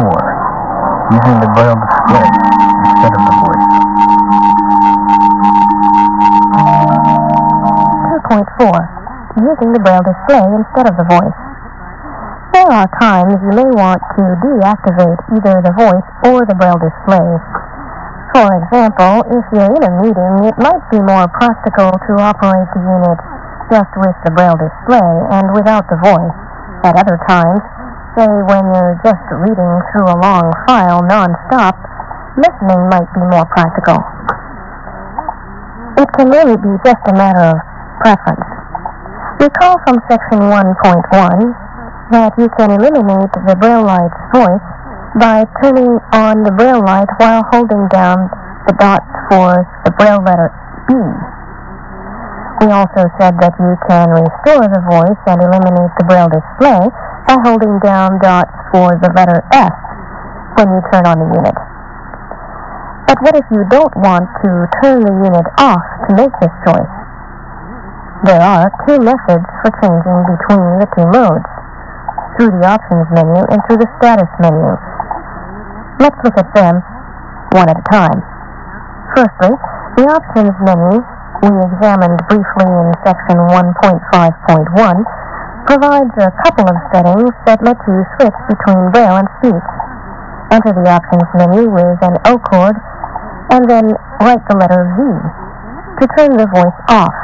Using the braille display instead of the voice. 2.4. Using the braille display instead of the voice. There are times you may want to deactivate either the voice or the braille display. For example, if you're in a meeting, it might be more practical to operate the unit just with the braille display and without the voice. At other times, say when you're just reading through a long file non-stop, listening might be more practical. It can really be just a matter of preference. Recall from section 1.1 that you can eliminate the braille light's voice by turning on the braille light while holding down the dots for the braille letter B. We also said that you can restore the voice and eliminate the braille display by holding down dots for the letter S when you turn on the unit. But what if you don't want to turn the unit off to make this choice? There are two methods for changing between the two modes, through the Options menu and through the Status menu. Let's look at them one at a time. Firstly, the Options menu, we examined briefly in section 1.5.1, provides a couple of settings that let you switch between braille and speech. Enter the Options menu with an O chord, and then write the letter V to turn the voice off,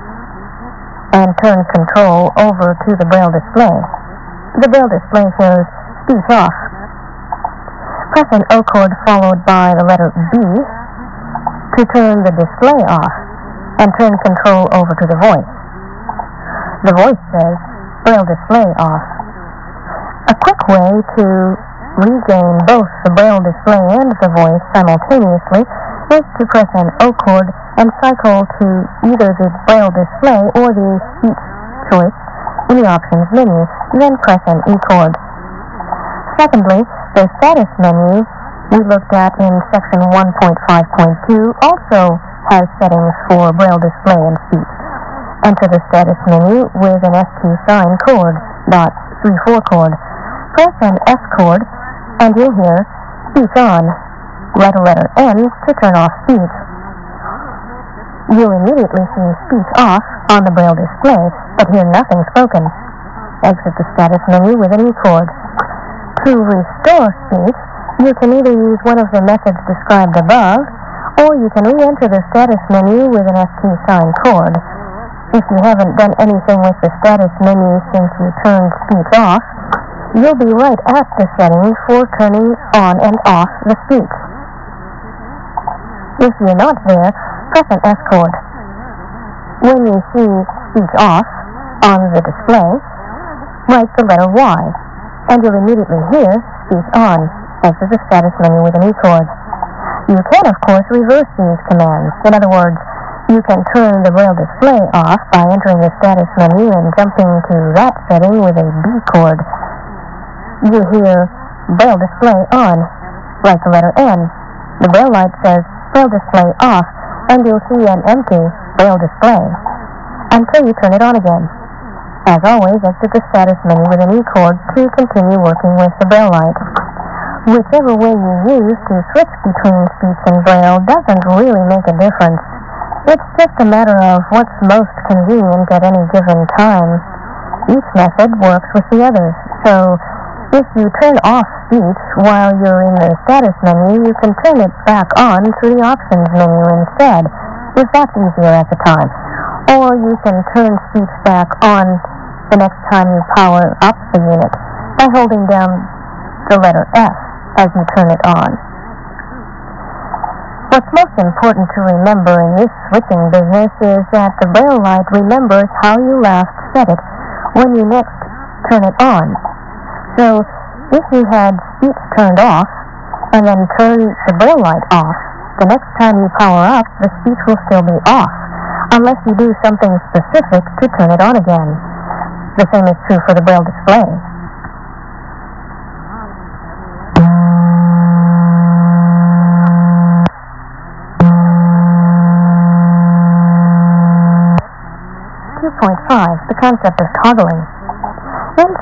and turn Control over to the braille display. The braille display shows speech off. Press an O chord followed by the letter B to turn the display off, and turn Control over to the voice. The voice says braille display off. A quick way to regain both the braille display and the voice simultaneously is to press an O chord and cycle to either the braille display or the speech choice in the Options menu, then press an E chord. Secondly, the Status menu we looked at in section 1.5.2 also has settings for braille display and speech. Enter the Status menu with an SQ sign chord, .34 chord. Press an S chord, and you'll hear speech on. Write a letter N to turn off speech. You'll immediately see speech off on the braille display, but hear nothing spoken. Exit the Status menu with an E chord. To restore speech, you can either use one of the methods described above, or you can re-enter the Status menu with an SQ sign chord. If you haven't done anything with the Status menu since you turned speech off, you'll be right at the settings for turning on and off the speech. If you're not there, press an S chord. When you see speech off on the display, write the letter Y, and you'll immediately hear speech on. Exit the Status menu with an E chord. You can, of course, reverse these commands. In other words, you can turn the braille display off by entering the Status menu and jumping to that setting with a B chord. You hear braille display on. Write the letter N. The braille light says braille display off, and you'll see an empty braille display until you turn it on again. As always, exit the Status menu with an E chord to continue working with the braille light. Whichever way you use to switch between speech and braille doesn't really make a difference. It's just a matter of what's most convenient at any given time. Each method works with the others, so if you turn off speech while you're in the Status menu, you can turn it back on through the Options menu instead, if that's easier at the time. Or you can turn speech back on the next time you power up the unit by holding down the letter S as you turn it on. What's most important to remember in this switching business is that the braille light remembers how you last set it when you next turn it on. So, if you had speech turned off and then turn the braille light off, the next time you power up, the speech will still be off, unless you do something specific to turn it on again. The same is true for the braille display. 2.5, the concept of toggling. In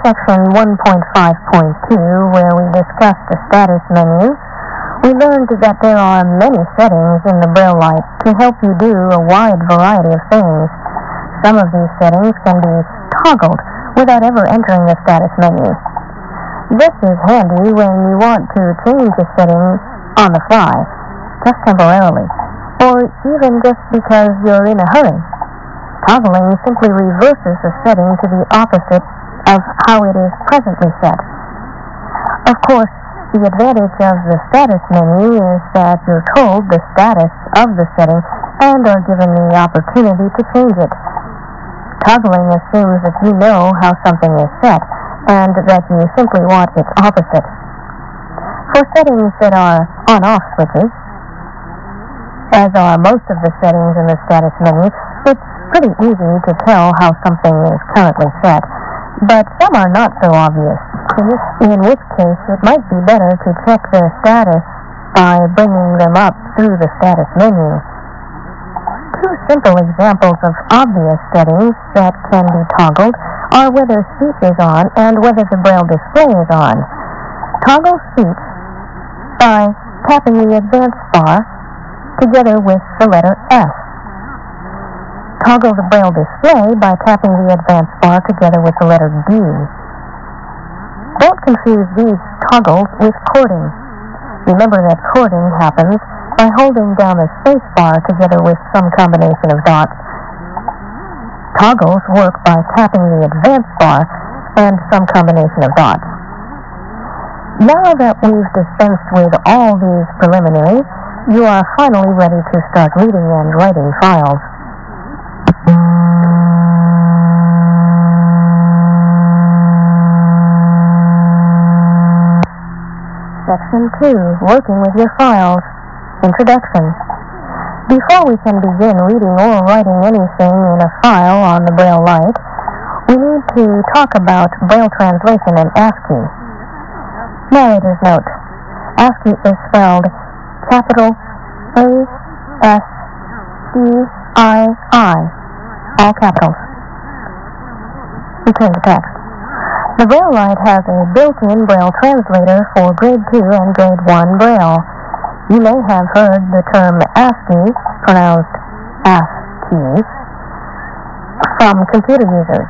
section 1.5.2, where we discussed the status menu, we learned that there are many settings in the Braille light to help you do a wide variety of things. Some of these settings can be toggled without ever entering the status menu. This is handy when you want to change a setting on the fly, just temporarily, or even just because you're in a hurry. Toggling simply reverses the setting to the opposite of how it is presently set. Of course, the advantage of the status menu is that you're told the status of the setting and are given the opportunity to change it. Toggling assumes that you know how something is set and that you simply want its opposite. For settings that are on-off switches, as are most of the settings in the status menu, it's pretty easy to tell how something is currently set, but some are not so obvious, in which case it might be better to check their status by bringing them up through the status menu. Two simple examples of obvious settings that can be toggled are whether speech is on and whether the Braille display is on. Toggle speech by tapping the advance bar together with the letter S. Toggle the Braille display by tapping the advance bar together with the letter D. Don't confuse these toggles with chording. Remember that chording happens by holding down the space bar together with some combination of dots. Toggles work by tapping the advance bar and some combination of dots. Now that we've dispensed with all these preliminaries, you are finally ready to start reading and writing files. Section 2, Working with your files. Introduction. Before we can begin reading or writing anything in a file on the Braille light, we need to talk about Braille translation and ASCII. Narrator's note. ASCII is spelled capital A-S-C-I-I, all capitals. Return to text. The Braille light has a built-in Braille translator for Grade 2 and Grade 1 Braille. You may have heard the term ASCII, pronounced ASCII, from computer users.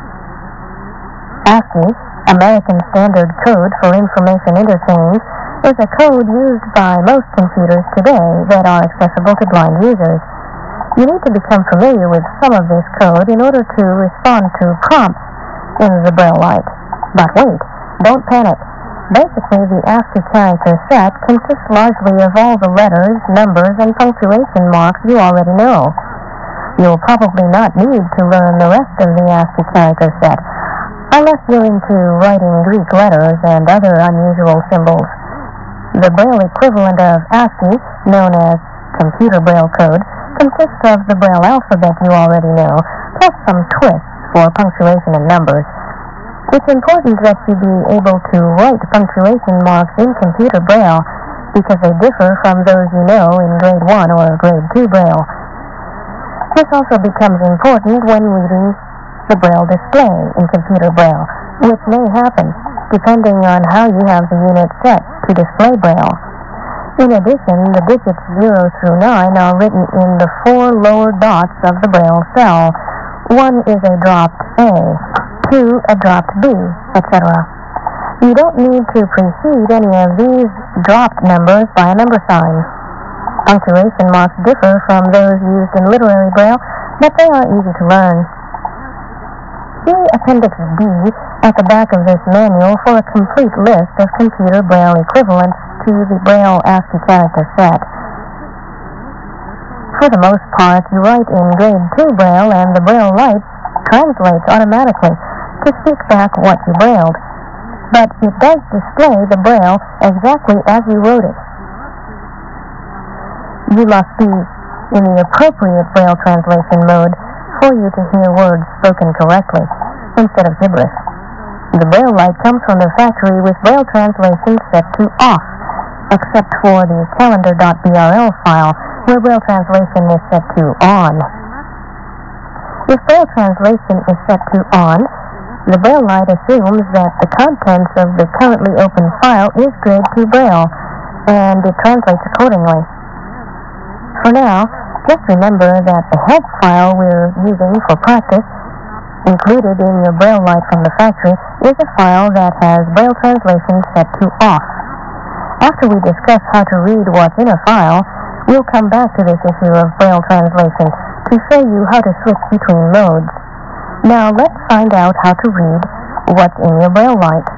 ASCII, American Standard Code for Information Interchange, is a code used by most computers today that are accessible to blind users. You need to become familiar with some of this code in order to respond to prompts in the Braille light. But wait, don't panic. Basically, the ASCII character set consists largely of all the letters, numbers, and punctuation marks you already know. You'll probably not need to learn the rest of the ASCII character set, unless you're into writing Greek letters and other unusual symbols. The Braille equivalent of ASCII, known as Computer Braille Code, consists of the Braille alphabet you already know, plus some twists for punctuation and numbers. It's important that you be able to write punctuation marks in computer Braille because they differ from those you know in Grade 1 or Grade 2 Braille. This also becomes important when reading the Braille display in computer Braille, which may happen depending on how you have the unit set to display Braille. In addition, the digits 0 through 9 are written in the 4 lower dots of the Braille cell. 1 is a dropped A, 2 a dropped B, etc. You don't need to precede any of these dropped numbers by a number sign. Punctuation marks differ from those used in literary Braille, but they are easy to learn. See Appendix D at the back of this manual for a complete list of computer Braille equivalents to the Braille ASCII character set. For the most part, you write in Grade 2 Braille and the Braille light translates automatically to speak back what you brailled, but it does display the Braille exactly as you wrote it. You must be in the appropriate Braille translation mode for you to hear words spoken correctly, instead of gibberish. The Braille light comes from the factory with Braille translation set to off, except for the calendar.brl file, where Braille translation is set to on. If Braille translation is set to on, The Braille light assumes that the contents of the currently open file is grade 2 Braille, and it translates accordingly. For now, just remember that the help file we're using for practice, included in your Braille light from the factory, is a file that has Braille translation set to off. After we discuss how to read what's in a file, we'll come back to this issue of Braille translation to show you how to switch between modes. Now let's find out how to read what's in your Braille light.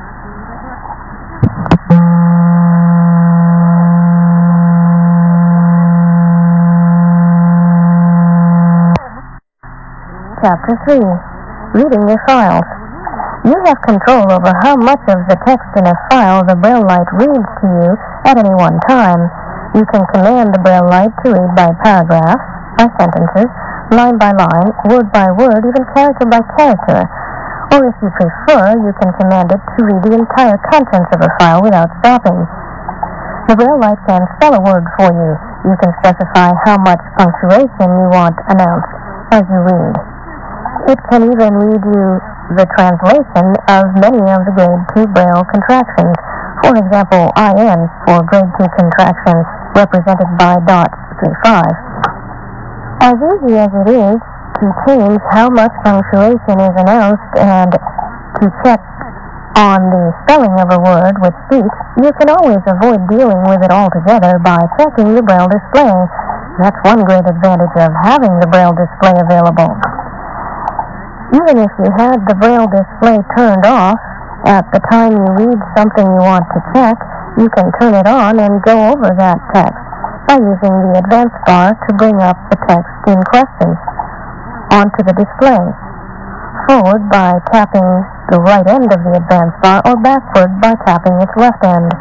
Chapter 3. Reading your files. You have control over how much of the text in a file the Braille light reads to you at any one time. You can command the Braille light to read by paragraph, by sentences, line by line, word by word, even character by character. Or if you prefer, you can command it to read the entire contents of a file without stopping. The Braille light can spell a word for you. You can specify how much punctuation you want announced as you read. It can even read you the translation of many of the grade 2 Braille contractions. For example, IN for grade 2 contractions represented by dots 3-5. As easy as it is to change how much punctuation is announced and to check on the spelling of a word with speech, you can always avoid dealing with it altogether by checking the Braille display. That's one great advantage of having the Braille display available. Even if you had the Braille display turned off, at the time you read something you want to check, you can turn it on and go over that text by using the advance bar to bring up the text in question onto the display, forward by tapping the right end of the advance bar, or backward by tapping its left end.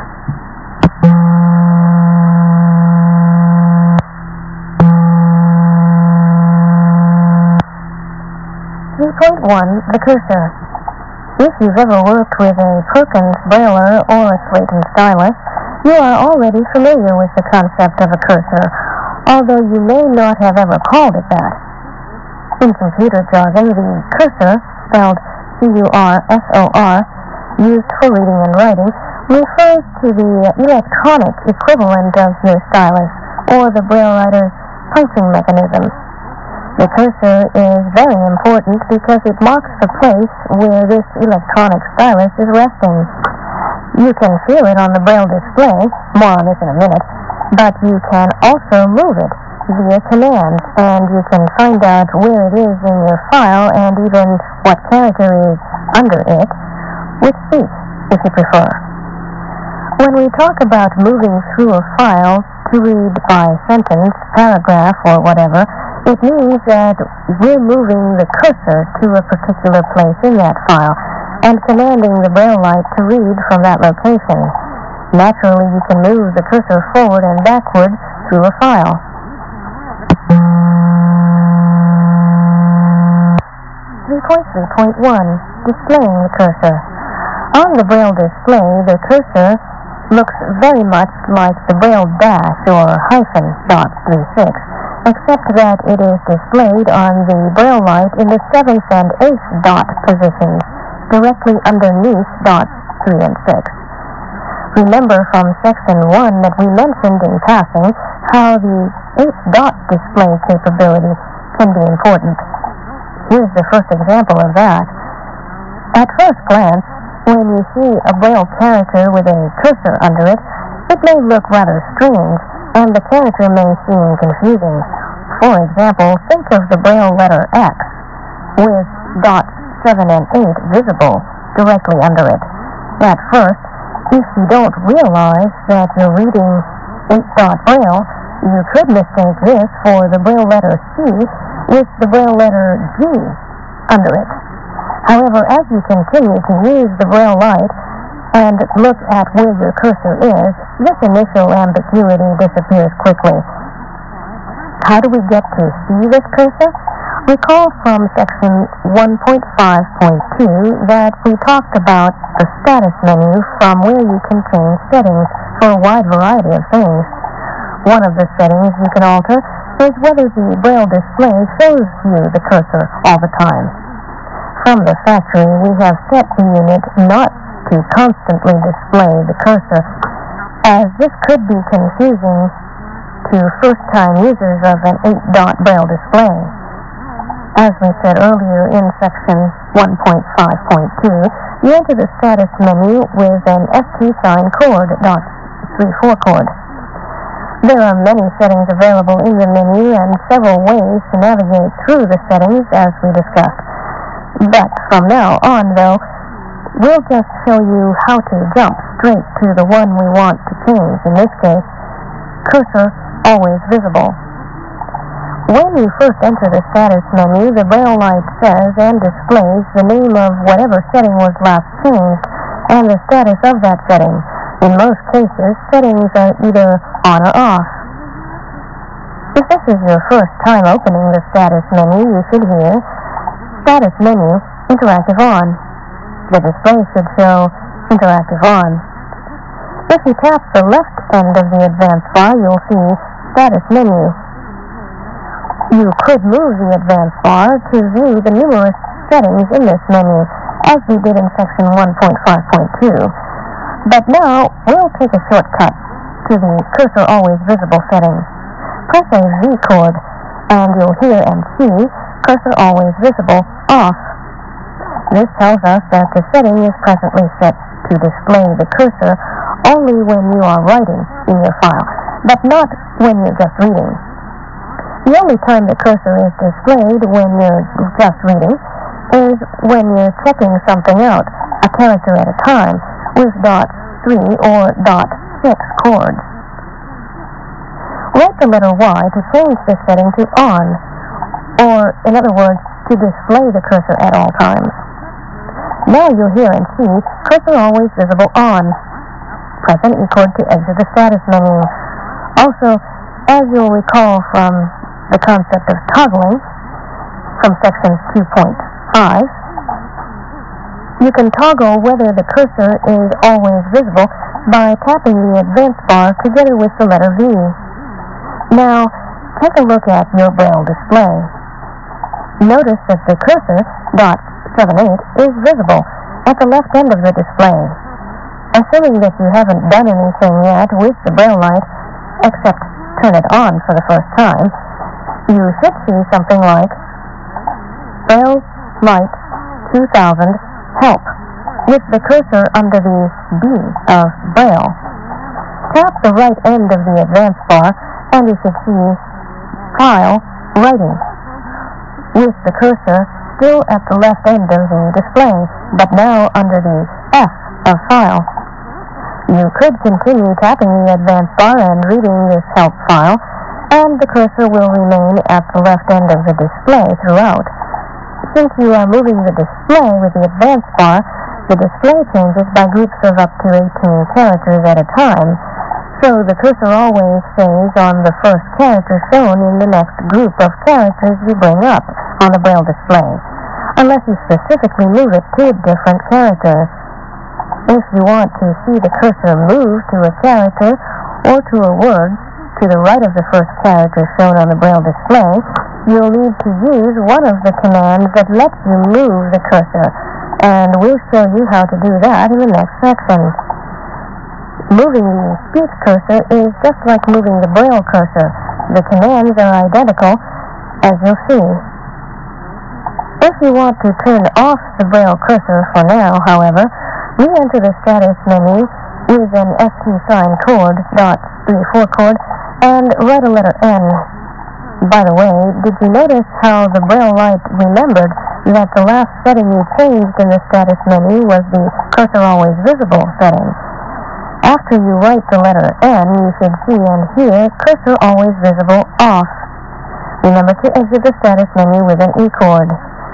3.1. The cursor. If you've ever worked with a Perkins Brailler or a Slayton stylus, you are already familiar with the concept of a cursor, although you may not have ever called it that. In computer jargon, the cursor, spelled C-U-R-S-O-R, used for reading and writing, refers to the electronic equivalent of your stylus, or the Braille writer's punching mechanism. The cursor is very important because it marks the place where this electronic stylus is resting. You can feel it on the Braille display, more on this in a minute, but you can also move it via command, and you can find out where it is in your file and even what character is under it with speech, if you prefer. When we talk about moving through a file to read by sentence, paragraph, or whatever, it means that we're moving the cursor to a particular place in that file and commanding the Braille light to read from that location. Naturally, you can move the cursor forward and backward through a file. 3.3.1. Displaying the cursor. On the Braille display, the cursor looks very much like the Braille dash or hyphen dot 3-6, except that it is displayed on the Braille light in the 7th and 8th dot positions, directly underneath dots 3 and 6. Remember from section 1 that we mentioned in passing how the 8th dot display capability can be important. Here's the first example of that. At first glance, when you see a Braille character with a cursor under it, it may look rather strange, and the character may seem confusing. For example, think of the Braille letter X, with dots 7 and 8 visible directly under it. At first, if you don't realize that you're reading 8-dot Braille, you could mistake this for the Braille letter C with the Braille letter G under it. However, as you continue to use the Braille light and look at where your cursor is, this initial ambiguity disappears quickly. How do we get to see this cursor? Recall from section 1.5.2 that we talked about the status menu from where you can change settings for a wide variety of things. One of the settings you can alter is whether the Braille display shows you the cursor all the time. from the factory, we have set the unit not to constantly display the cursor, as this could be confusing to first-time users of an 8-dot braille display. As we said earlier in section 1.5.2, you enter the status menu with an ST sign chord, .34 chord. There are many settings available in the menu and several ways to navigate through the settings as we discussed. But from now on, though, we'll just show you how to jump straight to the one we want to change. In this case, cursor always visible. When you first enter the status menu, the braille light says and displays the name of whatever setting was last changed and the status of that setting. In most cases, settings are either on or off. If this is your first time opening the status menu, you should hear Status Menu, Interactive On. The display should show Interactive On. If you tap the left end of the advanced bar, you'll see Status Menu. You could move the advanced bar to view the numerous settings in this menu, as we did in section 1.5.2. But now, we'll take a shortcut to the cursor always visible setting. Press a V chord, and you'll hear and see cursor always visible off. This tells us that the setting is presently set to display the cursor only when you are writing in your file, but not when you're just reading. The only time the cursor is displayed when you're just reading is when you're checking something out, a character at a time, with .3 or .6 chords. Write the letter Y to change the setting to on, or in other words, to display the cursor at all times. Now you'll hear and see cursor always visible on. Press an E chord to exit the status menu. Also, as you'll recall from the concept of toggling from section 2.5, you can toggle whether the cursor is always visible by tapping the advanced bar together with the letter V. Now, take a look at your braille display. Notice that the cursor, .78, is visible at the left end of the display. Assuming that you haven't done anything yet with the braille light, except turn it on for the first time, you should see something like Braille Light 2000 Help, with the cursor under the B of Braille. Tap the right end of the advanced bar and you should see File Writing, with the cursor still at the left end of the display, but now under the F of File. You could continue tapping the advanced bar and reading this help file, and the cursor will remain at the left end of the display throughout. Since you are moving the display with the advanced bar, the display changes by groups of up to 18 characters at a time, so the cursor always stays on the first character shown in the next group of characters you bring up on the braille display, unless you specifically move it to a different character. If you want to see the cursor move to a character or to a word to the right of the first character shown on the braille display, you'll need to use one of the commands that lets you move the cursor, and we'll show you how to do that in the next section. Moving the speech cursor is just like moving the braille cursor. The commands are identical, as you'll see. If you want to turn off the braille cursor for now, however, re-enter the status menu with an ST sign chord, .34 chord, and write a letter N. By the way, did you notice how the braille light remembered that the last setting you changed in the status menu was the cursor always visible setting? After you write the letter N, you should see and hear cursor always visible off. Remember to exit the status menu with an E chord.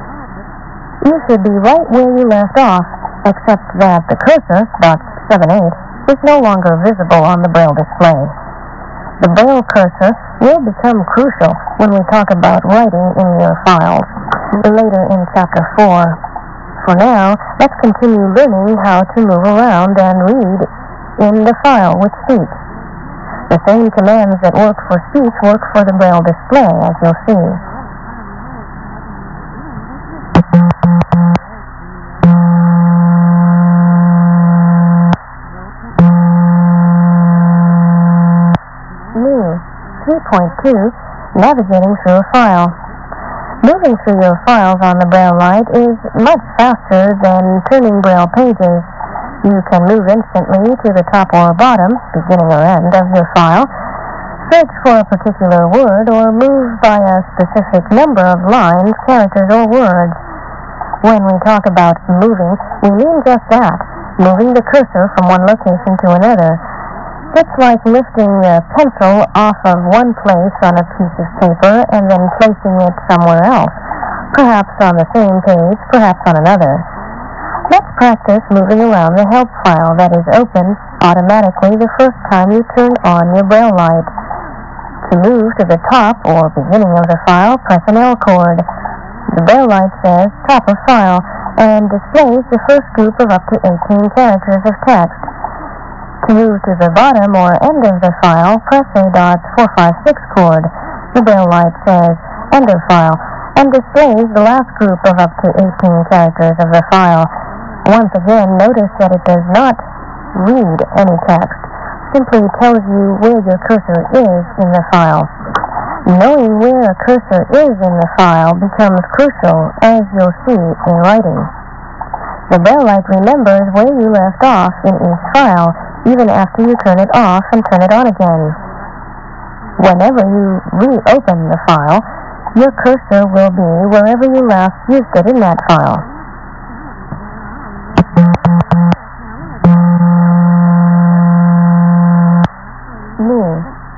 You should be right where you left off, except that the cursor, .78, is no longer visible on the braille display. The braille cursor will become crucial when we talk about writing in your files later in Chapter 4. For now, let's continue learning how to move around and read in the file with speech. The same commands that work for speech work for the braille display, as you'll see. New 3.2 Navigating through a file. Moving through your files on the Braille Light is much faster than turning Braille pages. You can move instantly to the top or bottom, beginning or end of your file, search for a particular word, or move by a specific number of lines, characters, or words. When we talk about moving, we mean just that, moving the cursor from one location to another. It's like lifting a pencil off of one place on a piece of paper and then placing it somewhere else, perhaps on the same page, perhaps on another. Let's practice moving around the help file that is open automatically the first time you turn on your Braille Light. To move to the top or beginning of the file, press an L chord. The Braille Light says top of file and displays the first group of up to 18 characters of text. To move to the bottom or end of the file, press a .456 chord. The Braille Light says end of file and displays the last group of up to 18 characters of the file. Once again, notice that it does not read any text, simply tells you where your cursor is in the file. Knowing where a cursor is in the file becomes crucial, as you'll see in writing. The Braille Light remembers where you left off in each file, even after you turn it off and turn it on again. Whenever you reopen the file, your cursor will be wherever you last used it in that file. New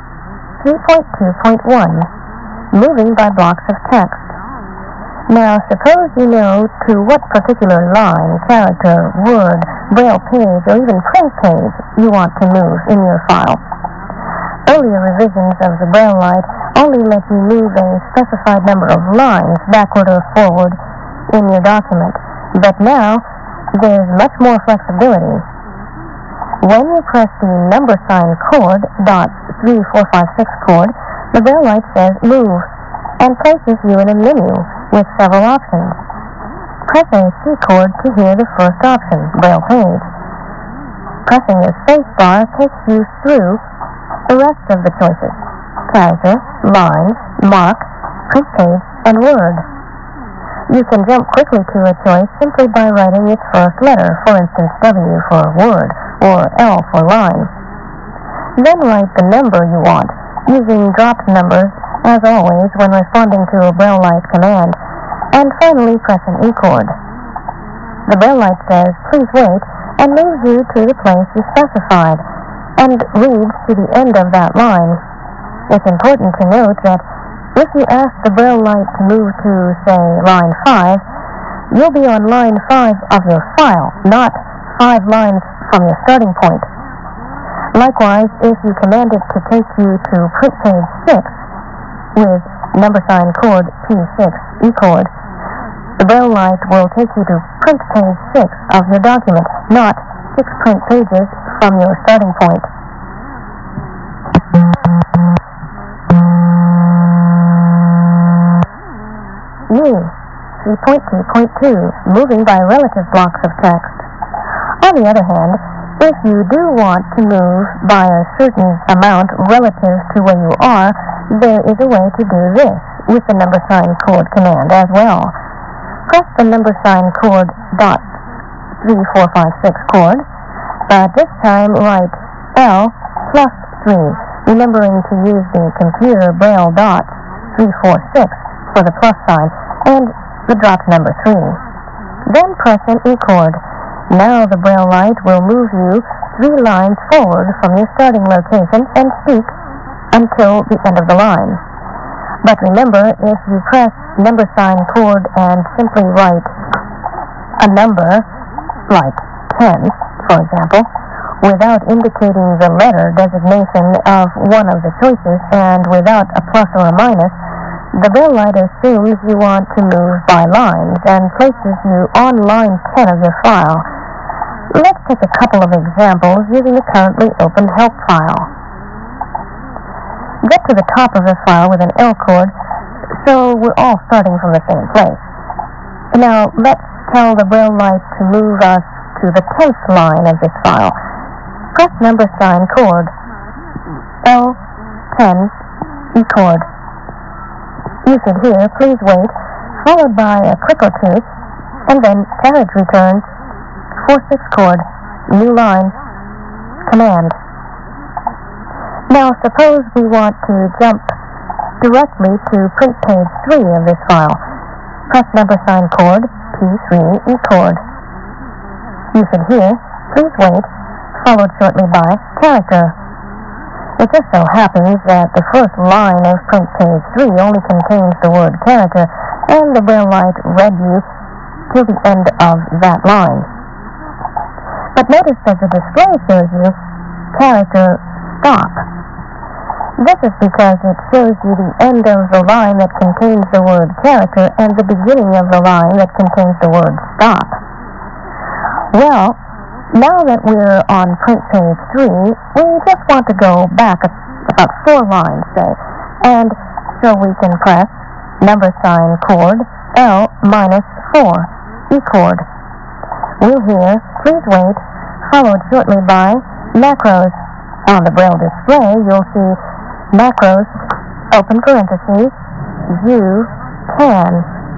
3.2.1 Moving by blocks of text. Now suppose you know to what particular line, character, word, Braille page, or even print page you want to move in your file. Earlier revisions of the Braille Light only let you move a specified number of lines backward or forward in your document, but now there's much more flexibility. When you press the number sign chord, .3456 chord, the Braille Light says move and places you in a menu with several options. Press a C chord to hear the first option, Braille page. Pressing the space bar takes you through the rest of the choices: character, line, mark, print page, and word. You can jump quickly to a choice simply by writing its first letter, for instance W for word or L for line. Then write the number you want, using dropped numbers as always when responding to a Braille Light command, and finally press an E chord. The Braille Light says please wait and moves you to the place you specified, and reads to the end of that line. It's important to note that if you ask the Braille Light to move to, say, line 5, you'll be on line 5 of your file, not 5 lines from your starting point. Likewise, if you command it to take you to print page 6 with number sign chord P6 E chord, the Braille Light will take you to print page 6 of your document, not 6 print pages from your starting point. New 3.2.2 Moving by relative blocks of text. On the other hand, if you do want to move by a certain amount relative to where you are, there is a way to do this with the number sign chord command as well. Press the number sign chord .3456 chord, but this time write L plus 3, remembering to use the computer Braille dot 346 for the plus sign and the dropped number 3. Then press an E chord. Now the Braille Light will move you 3 lines forward from your starting location and speak until the end of the line. But remember, if you press number sign chord and simply write a number, like 10, for example, without indicating the letter designation of one of the choices and without a plus or a minus, the Braille Light assumes you want to move by lines and places you on line 10 of your file. Let's take a couple of examples using the currently open help file. Get to the top of the file with an L chord, so we're all starting from the same place. Now, let's tell the Braille Light to move us to the 10th line of this file. Press number sign chord L10 hence E chord. You should hear please wait, followed by a click or two, and then carriage returns, 4/6 chord, new line, command. Now suppose we want to jump directly to print page 3 of this file. Press number sign chord, P3, E chord. You should hear please wait, followed shortly by character. It just so happens that the first line of print page 3 only contains the word character, and the Braille light read you till the end of that line. But notice that the display shows you character stop. This is because it shows you the end of the line that contains the word character and the beginning of the line that contains the word stop. Well, now that we're on print page 3, we just want to go back about 4 lines, say, and so we can press number sign chord L-4, E chord. We'll hear please wait, followed shortly by macros. On the Braille display, you'll see macros, open parentheses, you can.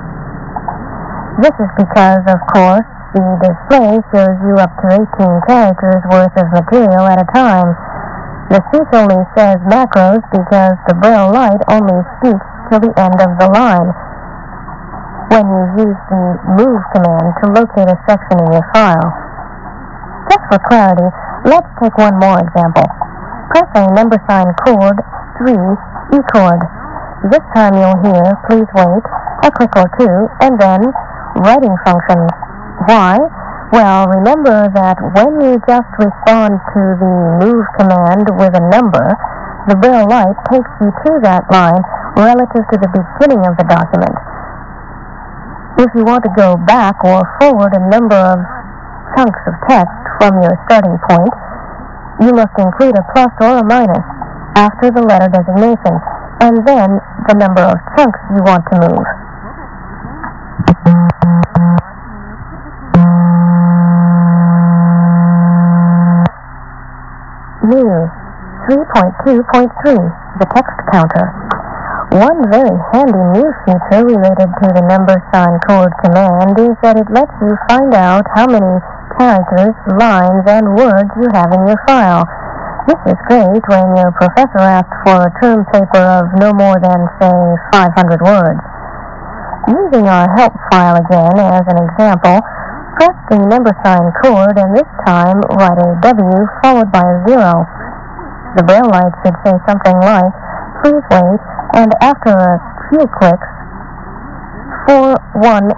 This is because, of course, the display shows you up to 18 characters worth of material at a time. The speech only says macros because the Braille light only speaks till the end of the line when you use the move command to locate a section in your file. Just for clarity, let's take one more example. Press a number sign chord 3, E chord. This time you'll hear please wait, a click or two, and then writing function. Why? Well, remember that when you just respond to the move command with a number, the Braille light takes you to that line relative to the beginning of the document. If you want to go back or forward a number of chunks of text from your starting point, you must include a plus or a minus after the letter designation, and then the number of chunks you want to move. New 3.2.3, the text counter. One very handy new feature related to the number sign chord command is that it lets you find out how many characters, lines, and words you have in your file. This is great when your professor asks for a term paper of no more than, say, 500 words. Using our help file again as an example, press the number sign chord and this time write a W followed by a 0. The Braille light should say something like, please wait, and after a few clicks, 4121.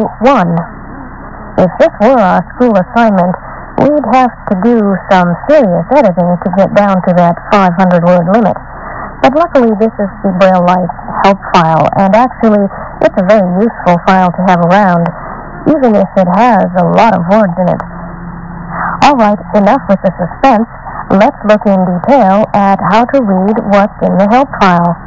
If this were our school assignment, we'd have to do some serious editing to get down to that 500-word limit. But luckily this is the Braille light help file, and actually it's a very useful file to have around, even if it has a lot of words in it. Alright, enough with the suspense. Let's look in detail at how to read what's in the help file.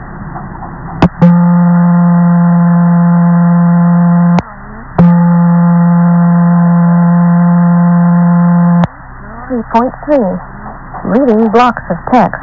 Reading blocks of text.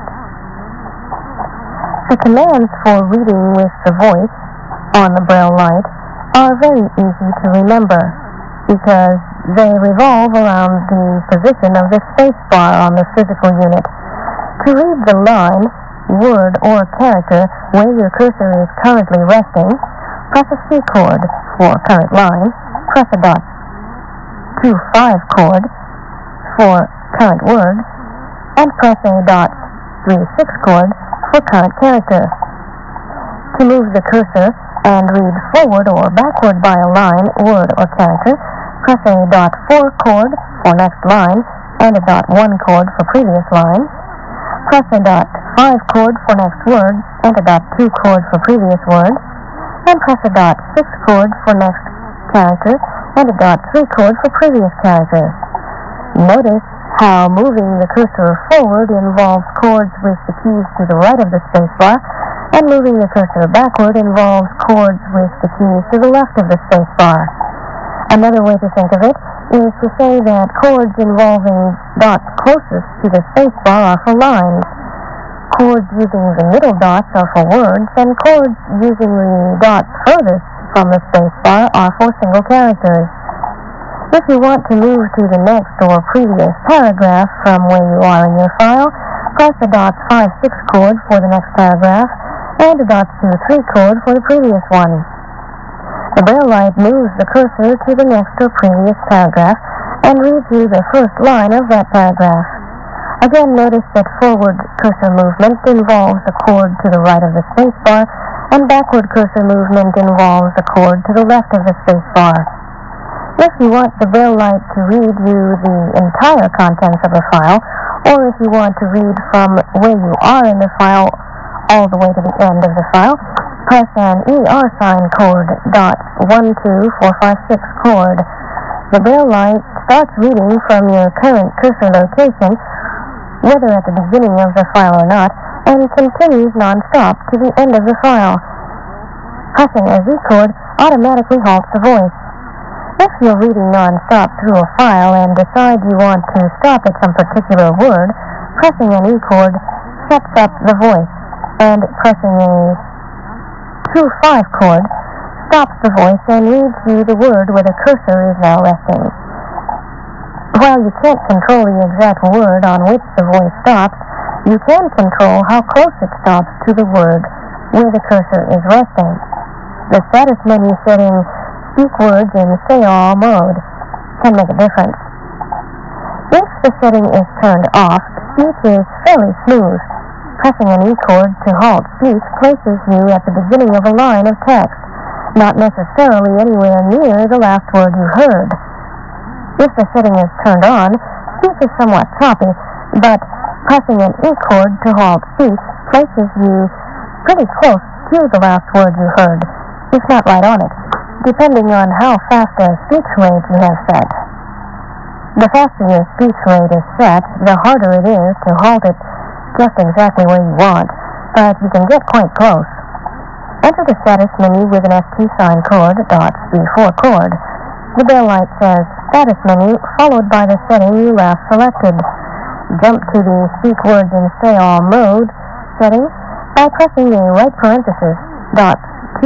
The commands for reading with the voice on the Braille light are very easy to remember because they revolve around the position of the space bar on the physical unit. To read the line, word, or character where your cursor is currently resting, press a C chord for current line, press a dot 2-5 chord for current word, and press a dot 3-6 chord for current character. To move the cursor and read forward or backward by a line, word, or character, press a dot 4 chord for next line and a dot 1 chord for previous line. Press a dot 5 chord for next word and a dot 2 chord for previous word. And press a dot 6 chord for next character and a dot 3 chord for previous character. Notice how moving the cursor forward involves chords with the keys to the right of the spacebar, and moving the cursor backward involves chords with the keys to the left of the spacebar. Another way to think of it is to say that chords involving dots closest to the spacebar are for lines. Chords using the middle dots are for words, and chords using the dot furthest from the spacebar are for single characters. If you want to move to the next or previous paragraph from where you are in your file, press the dot 5-6 chord for the next paragraph and the dot 2-3 chord for the previous one. The Braille light moves the cursor to the next or previous paragraph and reads you the first line of that paragraph. Again, notice that forward cursor movement involves a chord to the right of the spacebar, and backward cursor movement involves a chord to the left of the spacebar. If you want the Braille light to read you the entire contents of a file, or if you want to read from where you are in the file all the way to the end of the file, press an ER sign chord, dot 12456 chord. The Braille light starts reading from your current cursor location, whether at the beginning of the file or not, and continues non-stop to the end of the file. Pressing a Z chord automatically halts the voice. If you're reading non-stop through a file and decide you want to stop at some particular word, pressing an E chord sets up the voice, and pressing a 2-5 chord stops the voice and reads you the word where the cursor is now resting. While you can't control the exact word on which the voice stops, you can control how close it stops to the word where the cursor is resting. The status menu setting Speak Words in Say All mode can make a difference. If the setting is turned off, speech is fairly smooth. Pressing an E chord to halt speech places you at the beginning of a line of text, not necessarily anywhere near the last word you heard. If the setting is turned on, speech is somewhat choppy, but pressing an E chord to halt speech places you pretty close to the last word you heard, if not right on it, depending on how fast a speech rate you have set. The faster your speech rate is set, the harder it is to halt it just exactly where you want, but you can get quite close. Enter the status menu with an ST sign chord, dot 3-4 chord. The Braille light says Status menu, followed by the setting you last selected. Jump to the Speak Words in Say All mode setting by pressing the right parenthesis, dot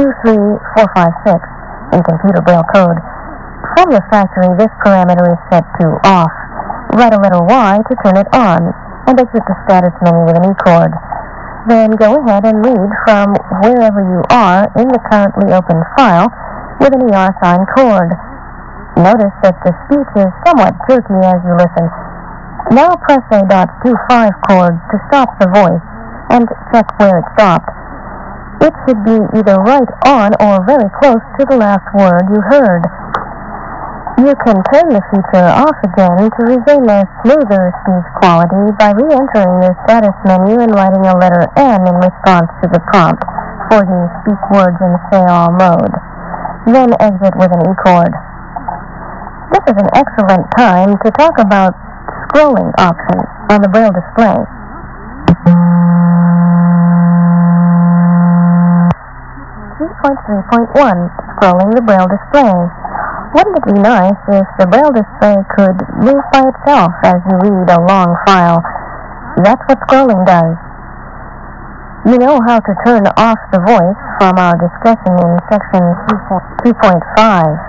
23456 in computer Braille code. From the factory, this parameter is set to off. Write a letter Y to turn it on, and exit the status menu with an E chord. Then go ahead and read from wherever you are in the currently open file with an ER sign chord. Notice that the speech is somewhat jerky as you listen. Now press a dot 2-5 chord to stop the voice and check where it stopped. It should be either right on or very close to the last word you heard. You can turn the feature off again to regain a smoother speech quality by re-entering the status menu and writing a letter N in response to the prompt for the Speak Words in Say All mode. Then exit with an E chord. This is an excellent time to talk about scrolling options on the Braille display. 3.3.1 Scrolling the Braille display. Wouldn't it be nice if the Braille display could move by itself as you read a long file? That's what scrolling does. You know how to turn off the voice from our discussion in section 2.5.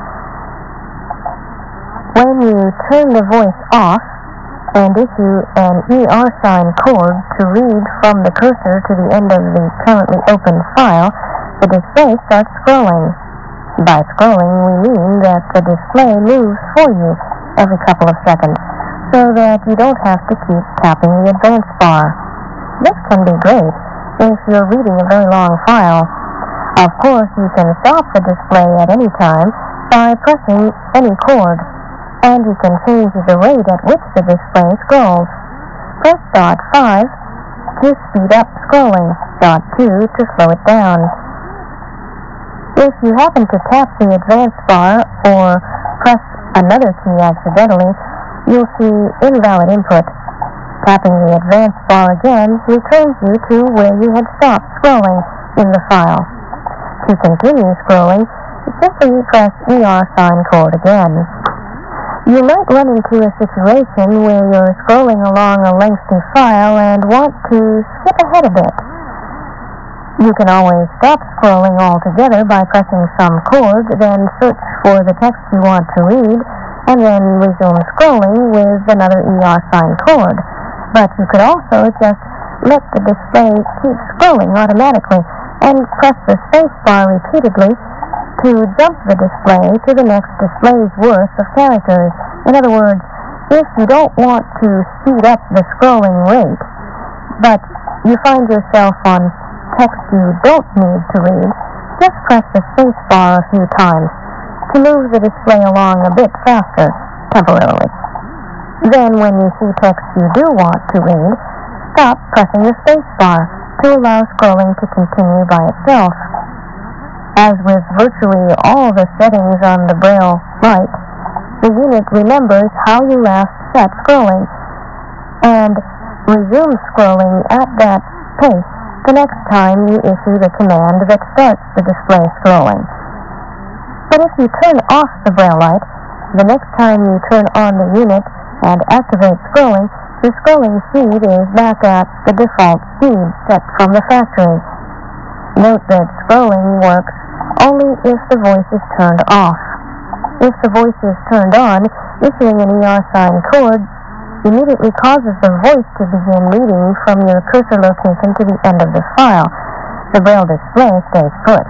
When you turn the voice off and issue an ER sign chord to read from the cursor to the end of the currently open file, the display starts scrolling. By scrolling, we mean that the display moves for you every couple of seconds, so that you don't have to keep tapping the advance bar. This can be great if you're reading a very long file. Of course, you can stop the display at any time by pressing any chord, and you can change the rate at which the display scrolls. Press dot 5 to speed up scrolling, dot 2 to slow it down. If you happen to tap the advance bar or press another key accidentally, you'll see invalid input. Tapping the advance bar again returns you to where you had stopped scrolling in the file. To continue scrolling, simply press ER sign chord again. You might run into a situation where you're scrolling along a lengthy file and want to skip ahead a bit. You can always stop scrolling altogether by pressing some chord, then search for the text you want to read, and then resume scrolling with another ER sign chord. But you could also just let the display keep scrolling automatically and press the space bar repeatedly to jump the display to the next display's worth of characters. In other words, if you don't want to speed up the scrolling rate, but you find yourself on text you don't need to read, just press the space bar a few times to move the display along a bit faster, temporarily. Then when you see text you do want to read, stop pressing the space bar to allow scrolling to continue by itself. As with virtually all the settings on the Braille Light, the unit remembers how you last set scrolling and resumes scrolling at that pace the next time you issue the command that starts the display scrolling. But if you turn off the Braille Light, the next time you turn on the unit and activate scrolling, the scrolling speed is back at the default speed set from the factory. Note that scrolling works only if the voice is turned off. If the voice is turned on, issuing an ER sign chord immediately causes the voice to begin reading from your cursor location to the end of the file. The Braille display stays put.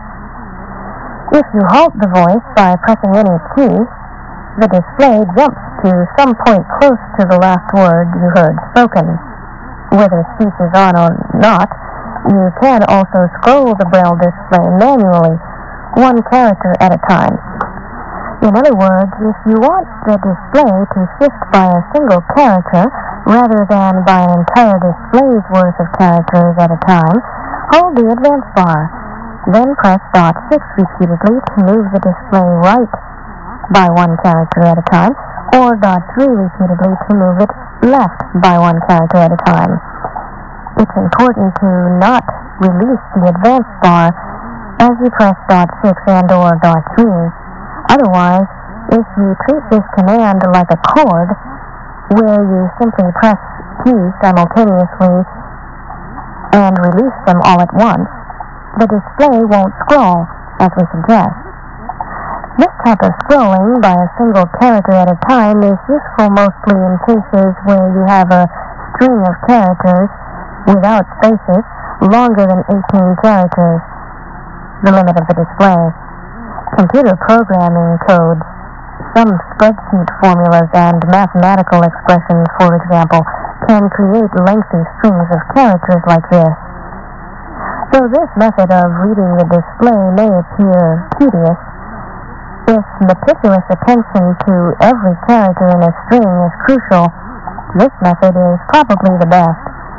If you halt the voice by pressing any key, the display jumps to some point close to the last word you heard spoken. Whether speech is on or not, you can also scroll the Braille display manually, one character at a time. In other words, if you want the display to shift by a single character rather than by an entire display's worth of characters at a time, hold the advance bar. Then press dot 6 repeatedly to move the display right by one character at a time, or dot 3 repeatedly to move it left by one character at a time. It's important to not release the advance bar as you press dot 6 and or dot 3. Otherwise, if you treat this command like a chord, where you simply press keys simultaneously and release them all at once, the display won't scroll, as we suggest. This type of scrolling by a single character at a time is useful mostly in cases where you have a string of characters without spaces longer than 18 characters, the limit of the display. Computer programming codes, some spreadsheet formulas and mathematical expressions, for example, can create lengthy strings of characters like this. Though this method of reading the display may appear tedious, if meticulous attention to every character in a string is crucial, this method is probably the best.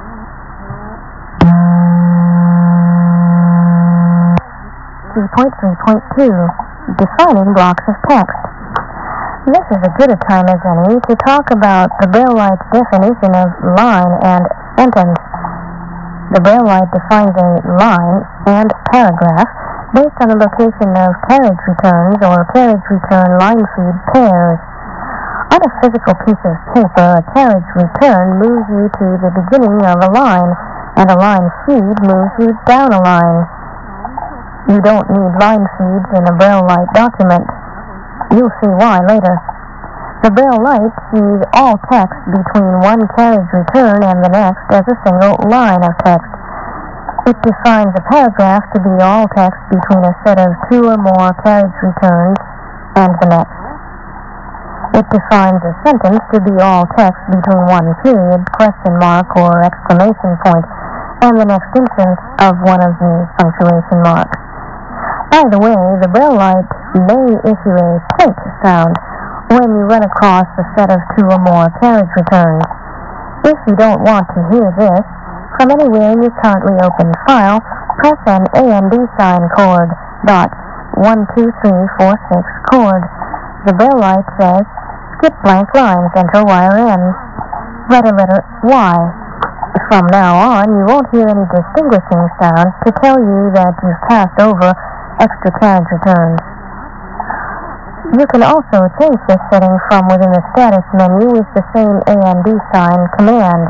3.3.2 Defining blocks of text. This is as good a time as any to talk about the Braille Light's definition of line and sentence. The Braille Light defines a line and paragraph based on the location of carriage returns or carriage return line feed pairs. On a physical piece of paper, a carriage return moves you to the beginning of a line, and a line feed moves you down a line. You don't need line feeds in a Braille Light document. You'll see why later. The Braille Light sees all text between one carriage return and the next as a single line of text. It defines a paragraph to be all text between a set of two or more carriage returns and the next. It defines a sentence to be all text between one period, question mark, or exclamation point, and the next instance of one of the punctuation marks. By the way, the Braille Light may issue a clink sound when you run across a set of two or more carriage returns. If you don't want to hear this, from anywhere in your currently open file, press an AND sign chord, dot 12346 chord. The Braille Light says, skip blank lines, enter wire N. Write a letter Y. From now on, you won't hear any distinguishing sound to tell you that you've passed over extra carriage returns. You can also change this setting from within the status menu with the same A and D sign command.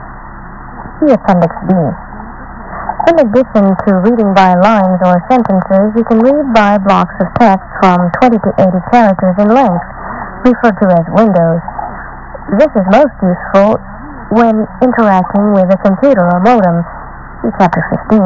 See Appendix B. In addition to reading by lines or sentences, you can read by blocks of text from 20 to 80 characters in length, referred to as windows. This is most useful when interacting with a computer or modem. See Chapter 15.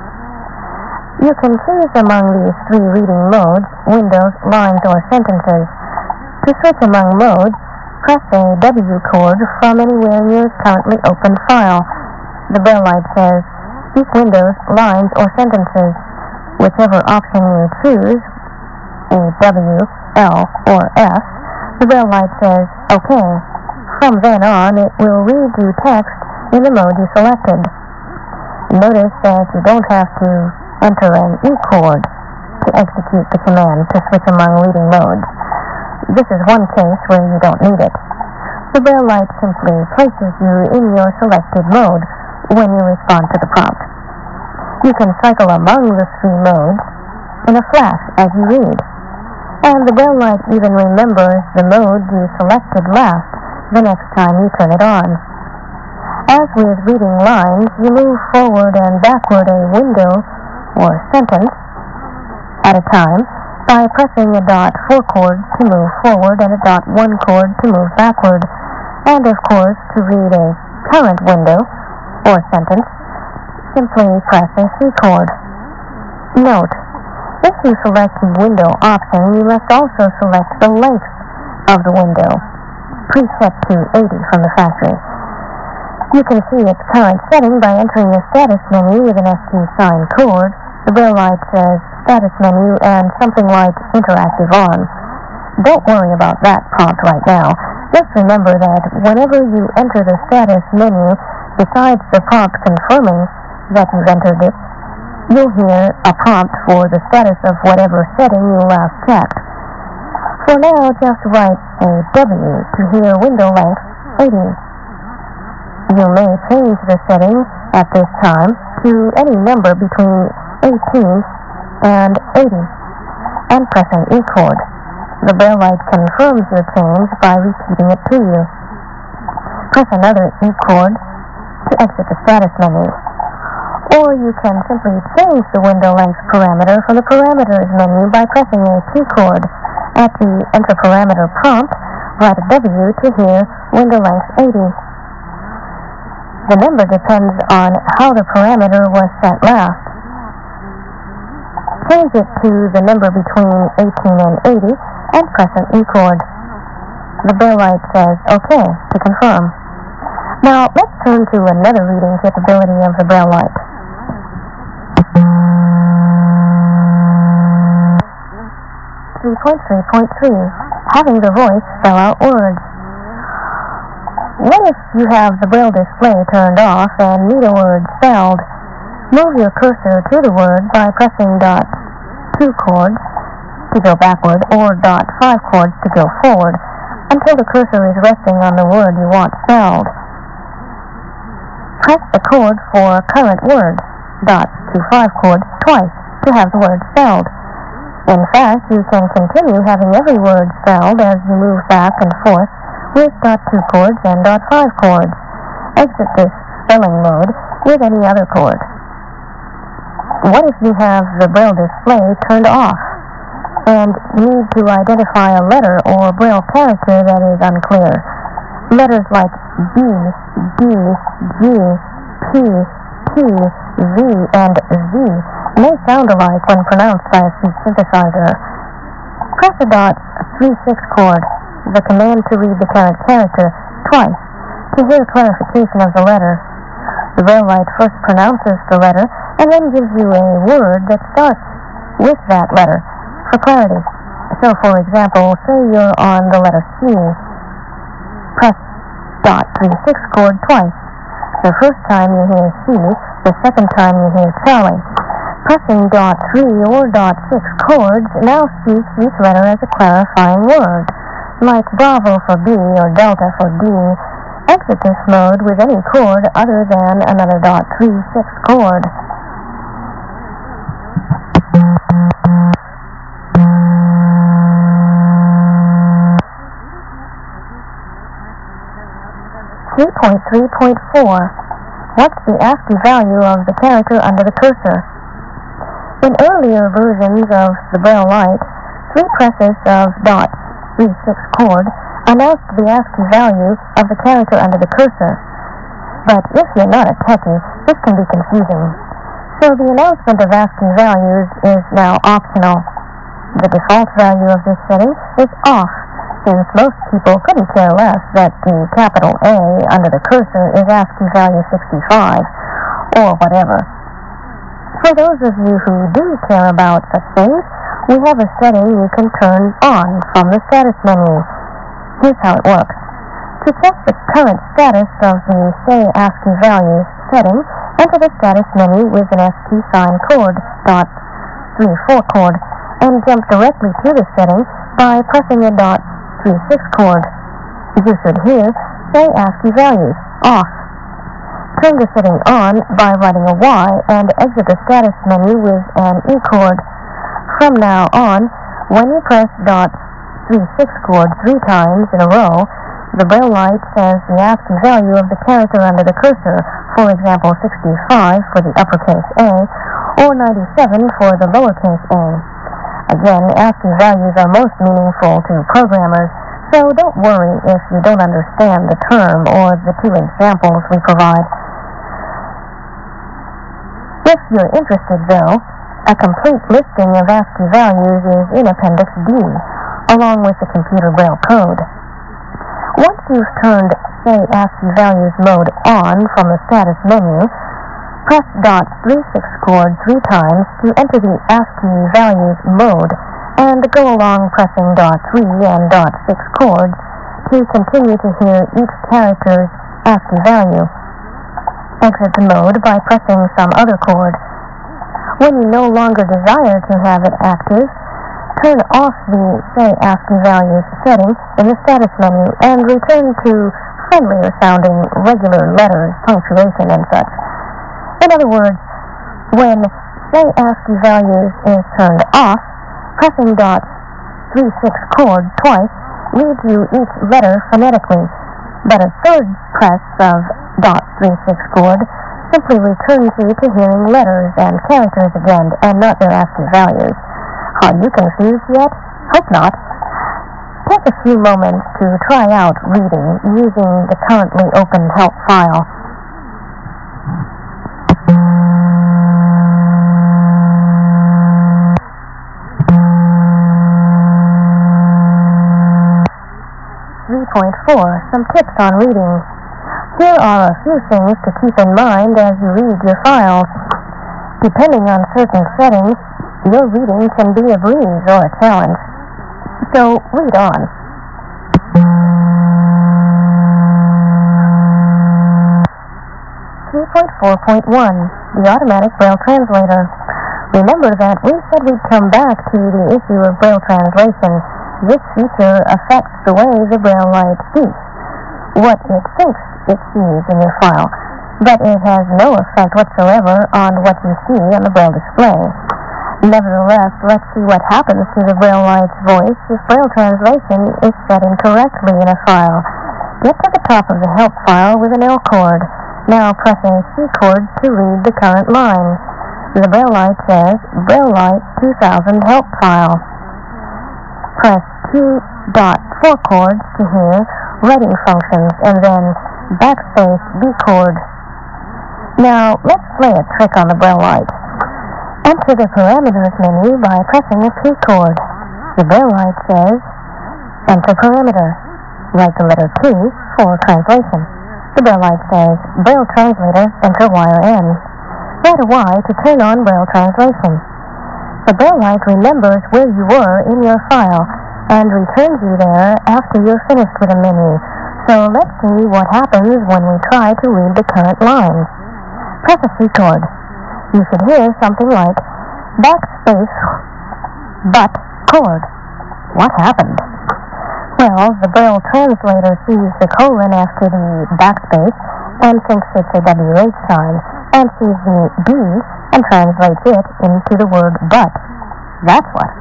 You can choose among these three reading modes, windows, lines, or sentences. To switch among modes, press a W chord from anywhere in your currently open file. The bell light says, speak windows, lines, or sentences. Whichever option you choose, a W, L, or S, the bell light says, OK. From then on, it will read you text in the mode you selected. Notice that you don't have to enter an E chord to execute the command to switch among reading modes. This is one case where you don't need it. The bell light simply places you in your selected mode when you respond to the prompt. You can cycle among the three modes in a flash as you read, and the bell light even remembers the mode you selected last the next time you turn it on. As with reading lines, you move forward and backward a window or sentence at a time by pressing a .4 chord to move forward and a .1 chord to move backward, and of course to read a current window or sentence, simply press a C chord. Note, if you select the window option, you must also select the length of the window, preset to 80 from the factory. You can see its current setting by entering the status menu with an ST sign chord. The bell light says status menu and something like interactive on. Don't worry about that prompt right now. Just remember that whenever you enter the status menu, besides the prompt confirming that you've entered it, you'll hear a prompt for the status of whatever setting you last checked. For now, just write a W to hear window length 80. You may change the setting at this time to any number between 18 and 80 and press an E chord. The bell light confirms your change by repeating it to you. Press another E chord to exit the status menu. Or you can simply change the window length parameter from the parameters menu by pressing a T chord. At the enter parameter prompt, write a W to hear window length 80. The number depends on how the parameter was set last. Change it to the number between 18 and 80 and press an E chord. The bell light says OK to confirm. Now let's turn to another reading capability of the bell light. 3.3.3 Having the voice spell out words. What if you have the Braille display turned off and need a word spelled? Move your cursor to the word by pressing .2 chords to go backward or .5 chords to go forward until the cursor is resting on the word you want spelled. Press the chord for current word, .25 chord, twice to have the word spelled. In fact, you can continue having every word spelled as you move back and forth with .2 chords and .5 chords. Exit this spelling mode with any other chord. What if you have the Braille display turned off and need to identify a letter or Braille character that is unclear? Letters like B, D, G, P, T, Z, and Z may sound alike when pronounced by a speech synthesizer. Press the .36 chord, the command to read the current character, twice to hear clarification of the letter. The Braille light first pronounces the letter and then gives you a word that starts with that letter for clarity. So, for example, say you're on the letter C. Press .36 chord twice. The first time you hear C, the second time you hear Charlie. Pressing .3 or .6 chords now speaks each letter as a clarifying word, like Bravo for B or Delta for D. Exit this mode with any chord other than another .36 chord. 3.3.4. What's the ASCII value of the character under the cursor? In earlier versions of the Braille Light, 3 presses of .36 chord announced the ASCII value of the character under the cursor. But if you're not a techie, this can be confusing. So the announcement of ASCII values is now optional. The default value of this setting is off, since most people couldn't care less that the capital A under the cursor is ASCII value 65, or whatever. For those of you who do care about such things, we have a setting you can turn on from the status menu. Here's how it works. To check the current status of the Say ASCII Values setting, enter the status menu with an ST sign chord, .34 chord, and jump directly to the setting by pressing the .36 chord. You should hear Say ASCII Values off. Turn the setting on by writing a Y and exit the status menu with an E chord. From now on, when you press .36 chord 3 times in a row, the Braille Light says the ASCII value of the character under the cursor, for example 65 for the uppercase A, or 97 for the lowercase a. Again, ASCII values are most meaningful to programmers, so don't worry if you don't understand the term or the 2 examples we provide. If you're interested, though, a complete listing of ASCII values is in Appendix D, along with the computer Braille code. Once you've turned Say ASCII Values mode on from the status menu, press .36 chord 3 times to enter the ASCII Values mode, and go along pressing .3 and .6 chords to continue to hear each character's ASCII value. Exit the mode by pressing some other chord. When you no longer desire to have it active, turn off the Say ASCII Values setting in the status menu and return to friendlier sounding regular letters, punctuation, and such. In other words, when Say ASCII Values is turned off, pressing .36 chord twice reads you each letter phonetically, but a third press of .36 chord simply returns you to hearing letters and characters again and not their ASCII values. Are you confused yet? Hope not. Take a few moments to try out reading using the currently open help file. Some tips on reading. Here are a few things to keep in mind as you read your files. Depending on certain settings, your reading can be a breeze or a challenge. So read on. 3.4.1 The Automatic Braille Translator. Remember that we said we'd come back to the issue of Braille translation. This feature affects the way the Braille Light speaks, what it thinks it sees in your file, but it has no effect whatsoever on what you see on the Braille display. Nevertheless, let's see what happens to the Braille Light's voice if Braille translation is set incorrectly in a file. Get to the top of the help file with an L chord. Now press a C chord to read the current line. The Braille Light says, Braille Light 2000 help file. Press 2.4 chords to hear writing functions and then backspace B chord. Now let's play a trick on the Braille Light. Enter the parameters menu by pressing a P chord. The Braille Light says, enter parameter. Write the letter T for translation. The Braille Light says, Braille translator, enter Y or N. Write a Y to turn on Braille translation. The Braille Light remembers where you were in your file and returns you there after you're finished with a menu. So let's see what happens when we try to read the current lines. Press a C chord. You should hear something like backspace but chord. What happened? Well, the Braille translator sees the colon after the backspace and thinks it's a WH sign, and sees the B and translates it into the word but. That's what.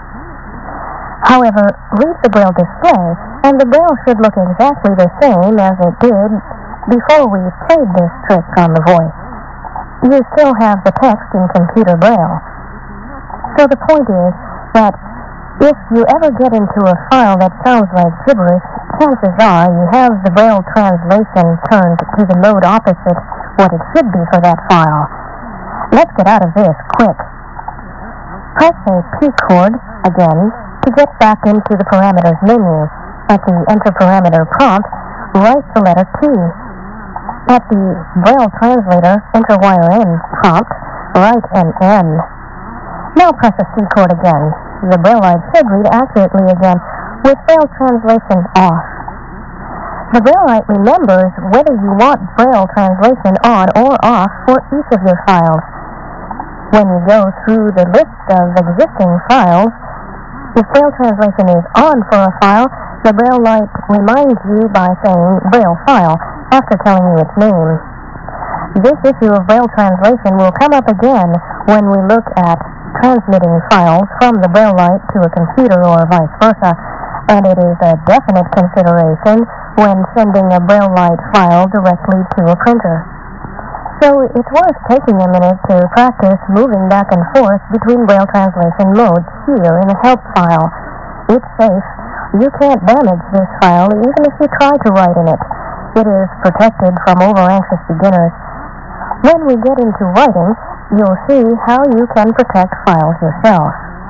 However, read the Braille display, and the Braille should look exactly the same as it did before we played this trick on the voice, you still have the text in computer braille. So the point is that if you ever get into a file that sounds like gibberish, chances are you have the braille translation turned to the mode opposite what it should be for that file. Let's get out of this quick. Press a P chord again to get back into the parameters menu. At the enter parameter prompt, write the letter T. At the braille translator enter wire N prompt, write an N. Now press a C chord again. The braille light should read accurately again with braille translation off. The braille light remembers whether you want braille translation on or off for each of your files. When you go through the list of existing files, if braille translation is on for a file, the braille light reminds you by saying braille file after telling you its name. This issue of braille translation will come up again when we look at transmitting files from the braille light to a computer or vice versa, and it is a definite consideration when sending a braille light file directly to a printer. So it's worth taking a minute to practice moving back and forth between braille translation modes here in the help file. It's safe. You can't damage this file even if you try to write in it. It is protected from over-anxious beginners. When we get into writing, you'll see how you can protect files yourself.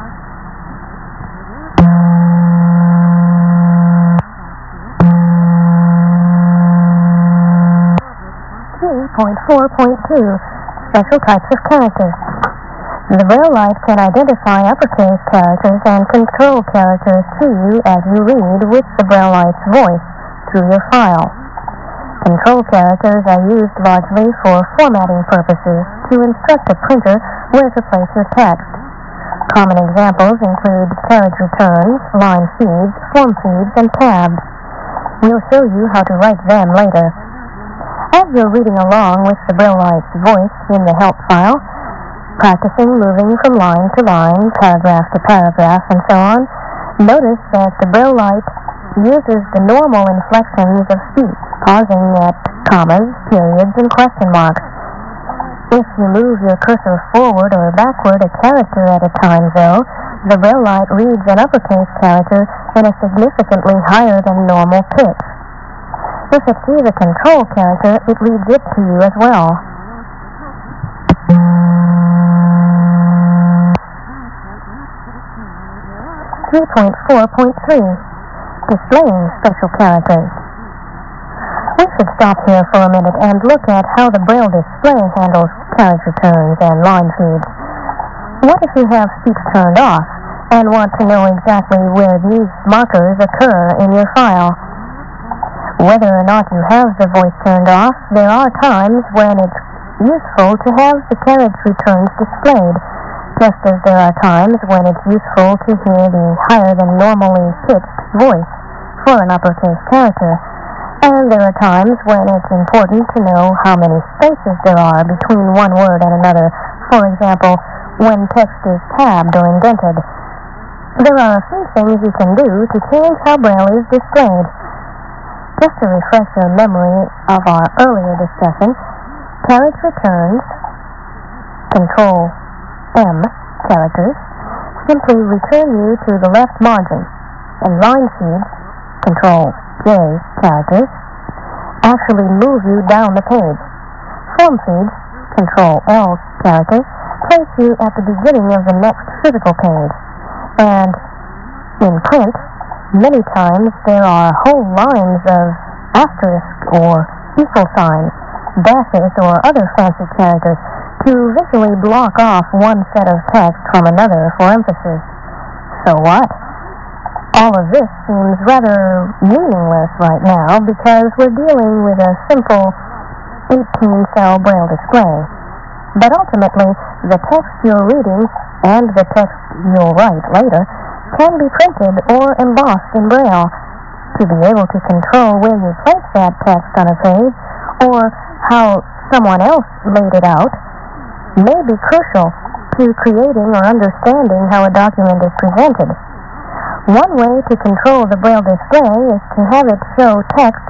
3.4.2 Special Types of Characters. The braille light can identify uppercase characters and control characters to you as you read with the braille light's voice through your file. Control characters are used largely for formatting purposes to instruct a printer where to place your text. Common examples include carriage returns, line feeds, form feeds, and tabs. We'll show you how to write them later. As you're reading along with the braille light's voice in the help file, practicing moving from line to line, paragraph to paragraph, and so on, notice that the braille light uses the normal inflections of speech, pausing at commas, periods, and question marks. If you move your cursor forward or backward a character at a time, though, the braille light reads an uppercase character in a significantly higher than normal pitch. If it sees a control character, it reads it to you as well. Displaying special characters. We should stop here for a minute and look at how the braille display handles carriage returns and line feeds. What if you have speech turned off and want to know exactly where these markers occur in your file? Whether or not you have the voice turned off, there are times when it's useful to have the carriage returns displayed, just as there are times when it's useful to hear the higher than normally pitched voice for an uppercase character, and there are times when it's important to know how many spaces there are between one word and another, for example, when text is tabbed or indented. There are a few things you can do to change how braille is displayed. Just to refresh your memory of our earlier discussion, carriage returns, Control M characters, simply return you to the left margin, and line feeds, Control J characters, actually move you down the page. Form feeds, Control L characters, place you at the beginning of the next physical page. And in print, many times there are whole lines of asterisk or equal signs, dashes, or other fancy characters to visually block off one set of text from another for emphasis. So what? All of this seems rather meaningless right now because we're dealing with a simple 18-cell braille display. But ultimately, the text you're reading and the text you'll write later can be printed or embossed in braille. To be able to control where you place that text on a page or how someone else laid it out may be crucial to creating or understanding how a document is presented. One way to control the braille display is to have it show text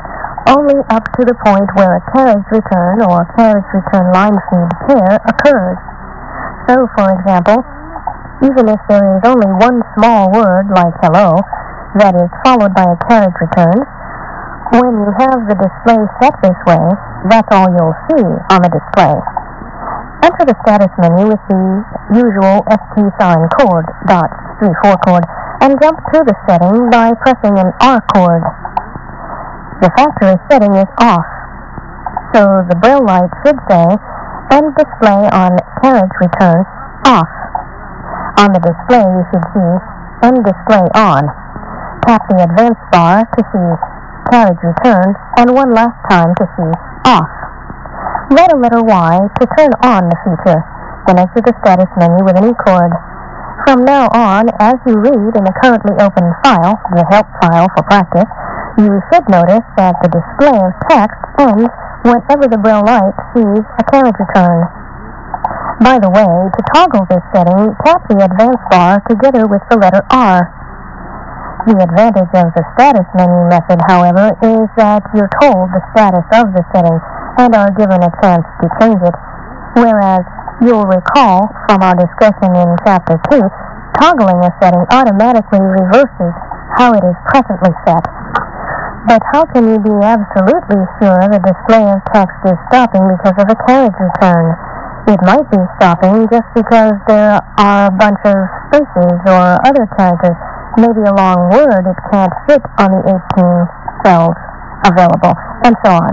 only up to the point where a carriage return or carriage return line feed pair occurs. So, for example, even if there is only one small word like hello that is followed by a carriage return, when you have the display set this way, that's all you'll see on the display. Enter the status menu with the usual ST sign chord, dots, 3-4 chord, and jump to the setting by pressing an R chord. The factory setting is off, so the braille light should say end display on carriage return off. On the display you should see end display on. Tap the advanced bar to see carriage return and one last time to see off. Write a letter Y to turn on the feature, then exit the status menu with an E chord. From now on, as you read in the currently open file, the help file for practice, you should notice that the display of text ends whenever the braille light sees a carriage return. By the way, to toggle this setting, tap the advanced bar together with the letter R. The advantage of the status menu method, however, is that you're told the status of the setting and are given a chance to change it, whereas you'll recall from our discussion in Chapter 2, toggling a setting automatically reverses how it is presently set. But how can you be absolutely sure the display of text is stopping because of a carriage return? It might be stopping just because there are a bunch of spaces or other characters, maybe a long word it can't fit on the 18 cells available, and so on.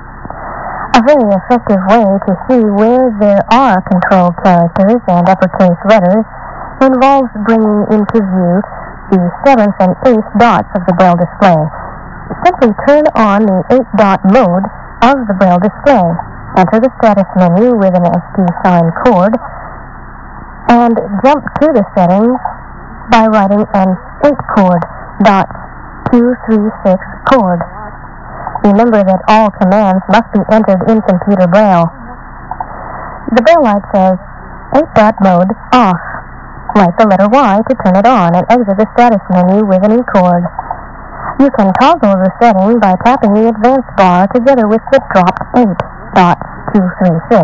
A very effective way to see where there are control characters and uppercase letters involves bringing into view the 7th and 8th dots of the braille display. Simply turn on the 8-dot mode of the braille display. Enter the status menu with an ST sign chord and jump to the settings by writing an 8 chord, dots, 236 chord. Remember that all commands must be entered in computer braille. The braille light says 8-dot mode off. Write the letter Y to turn it on and exit the status menu with an E chord. You can toggle the setting by tapping the advanced bar together with the dropped 8.236.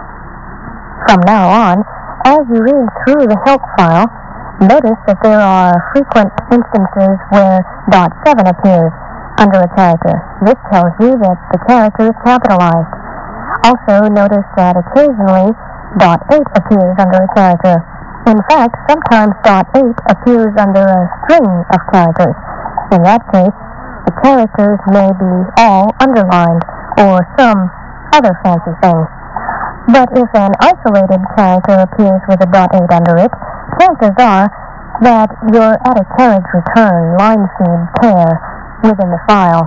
From now on, as you read through the help file, notice that there are frequent instances where dot 7 appears under a character. This tells you that the character is capitalized. Also, notice that occasionally dot 8 appears under a character. In fact, sometimes dot 8 appears under a string of characters. In that case, the characters may be all underlined or some other fancy thing. But if an isolated character appears with a dot 8 under it, chances are that you're at a carriage return line feed pair within the file.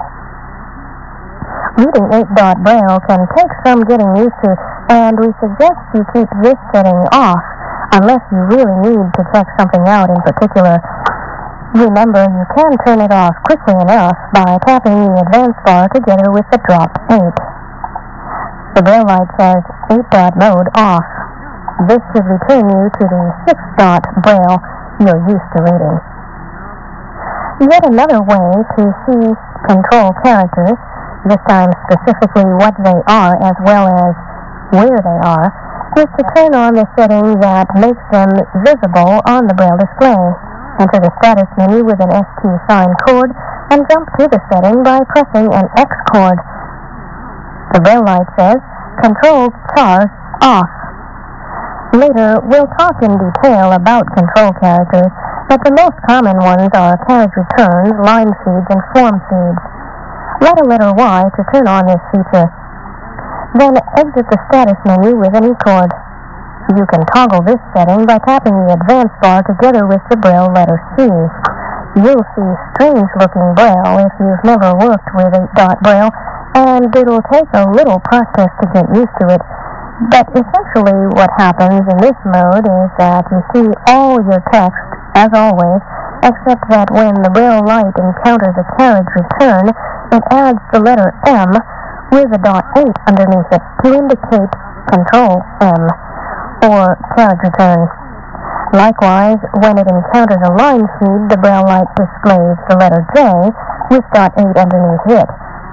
Reading 8-dot braille can take some getting used to, and we suggest you keep this setting off unless you really need to check something out in particular. Remember, you can turn it off quickly enough by tapping the advanced bar together with the dropped 8. The braille light says 8-dot mode off. This should return you to the 6-dot braille you're used to reading. Yet another way to see control characters, this time specifically what they are as well as where they are, is to turn on the setting that makes them visible on the braille display. Enter the status menu with an ST sign chord and jump to the setting by pressing an X chord. The braille light says control chars off. Later, we'll talk in detail about control characters, but the most common ones are carriage returns, line feeds, and form feeds. Write a letter Y to turn on this feature. Then exit the status menu with an E chord. You can toggle this setting by tapping the advanced bar together with the braille letter C. You'll see strange-looking braille if you've never worked with 8-dot braille, and it'll take a little practice to get used to it. But essentially what happens in this mode is that you see all your text, as always, except that when the braille light encounters a carriage return, it adds the letter M with a dot 8 underneath it to indicate Control M, or carriage return. Likewise, when it encounters a line feed, the braille light displays the letter J with dot 8 underneath it,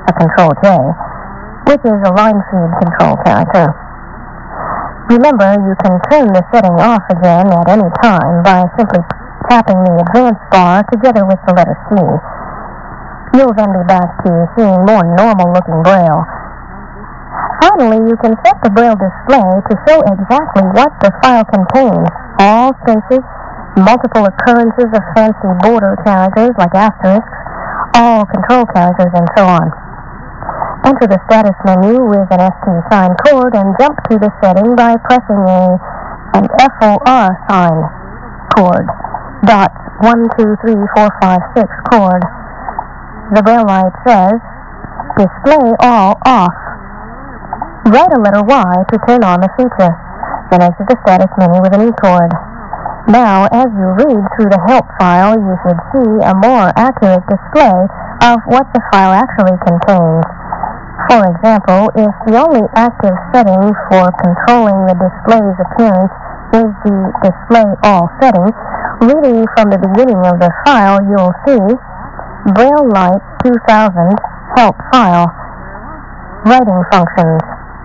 a Control J, which is a line feed control character. Remember, you can turn the setting off again at any time by simply tapping the advanced bar together with the letter C. You'll then be back to seeing more normal-looking Braille. Finally, you can set the Braille display to show exactly what the file contains, all spaces, multiple occurrences of fancy border characters like asterisks, all control characters, and so on. Enter the status menu with an ST sign chord and jump to the setting by pressing an FOR sign chord, dots 1, 2, 3, 4, 5, 6 chord. The Braille light says, Display all off. Write a letter Y to turn on the feature, then exit the status menu with an E chord. Now, as you read through the help file, you should see a more accurate display of what the file actually contains. For example, if the only active setting for controlling the display's appearance is the Display All setting, reading from the beginning of the file, you'll see Braille Light 2000 Help File, Writing Functions.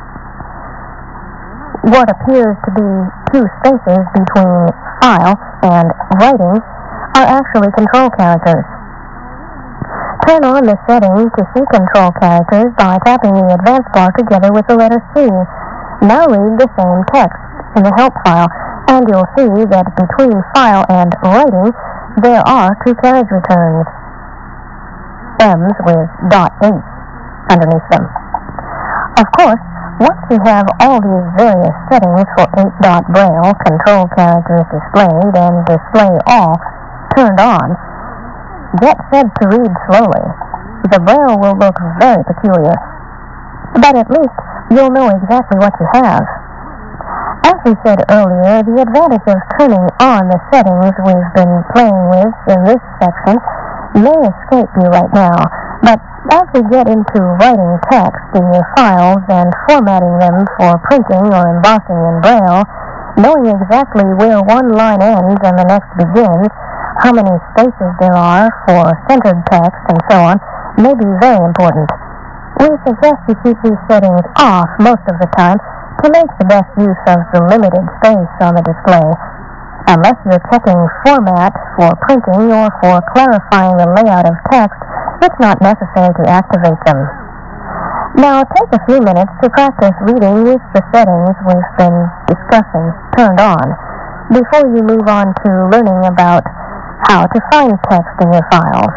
What appears to be two spaces between File and Writing are actually control characters. Turn on the setting to see control characters by tapping the advanced bar together with the letter C. Now read the same text in the help file, and you'll see that between File and Writing, there are two carriage returns, M's with .8 underneath them. Of course, once you have all these various settings for 8-dot Braille control characters displayed and Display All turned on, get set to read slowly. The Braille will look very peculiar, but at least you'll know exactly what you have. As we said earlier, the advantage of turning on the settings we've been playing with in this section may escape you right now, but as we get into writing text in your files and formatting them for printing or embossing in Braille, knowing exactly where one line ends and the next begins, how many spaces there are for centered text, and so on, may be very important. We suggest you keep these settings off most of the time to make the best use of the limited space on the display, unless you're checking format for printing or for clarifying the layout of text. It's not necessary to activate them. Now take a few minutes to practice reading with the settings we've been discussing turned on, before you move on to learning about how to find text in your files.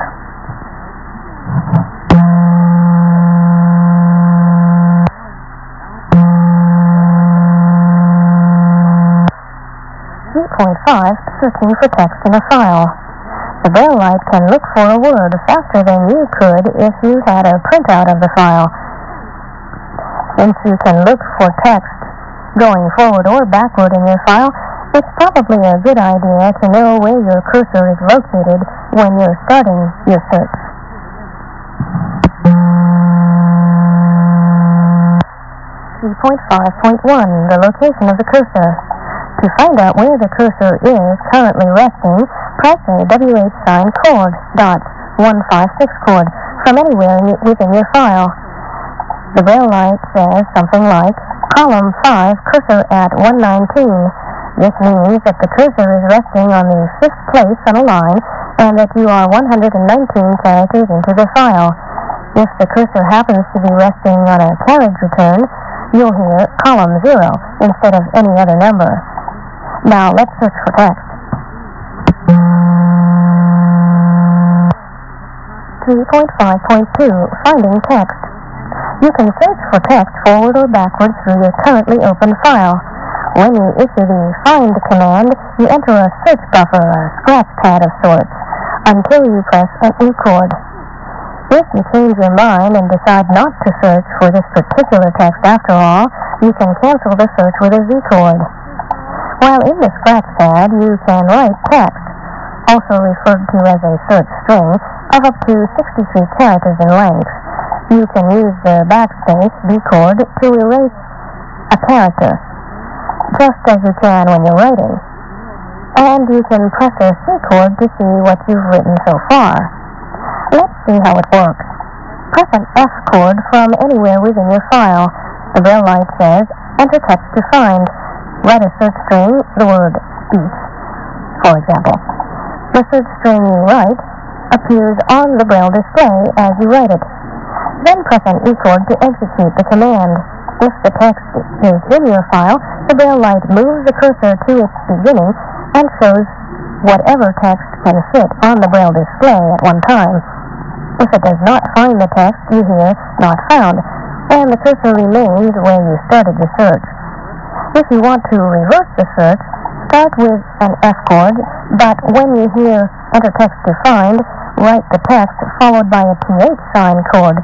Searching for text in a file. The Braille light can look for a word faster than you could if you had a printout of the file. Since you can look for text going forward or backward in your file, it's probably a good idea to know where your cursor is located when you're starting your search. The location of the cursor. To find out where the cursor is currently resting, press a WH sign chord, dots 156 chord, from anywhere within your file. The Braille light says something like, column 5, cursor at 119. This means that the cursor is resting on the 5th place on a line, and that you are 119 characters into the file. If the cursor happens to be resting on a carriage return, you'll hear column 0 instead of any other number. Now let's search for text. 3.5.2 Finding text. You can search for text forward or backward through your currently open file. When you issue the find command, you enter a search buffer, a scratch pad of sorts, until you press an E chord. If you change your mind and decide not to search for this particular text after all, you can cancel the search with a Z chord. While in the scratch pad, you can write text, also referred to as a search string, of up to 63 characters in length. You can use the backspace, B chord, to erase a character, just as you can when you're writing. And you can press a C chord to see what you've written so far. Let's see how it works. Press an F chord from anywhere within your file. The braille light says, enter text to find. Write a search string, the word speech, for example. The search string you write appears on the braille display as you write it. Then press an E chord to execute the command. If the text is in your file, the braille light moves the cursor to its beginning and shows whatever text can fit on the braille display at one time. If it does not find the text, you hear "not found," and the cursor remains where you started the search. If you want to reverse the search, start with an F chord, but when you hear enter text to find, write the text followed by a TH sign chord,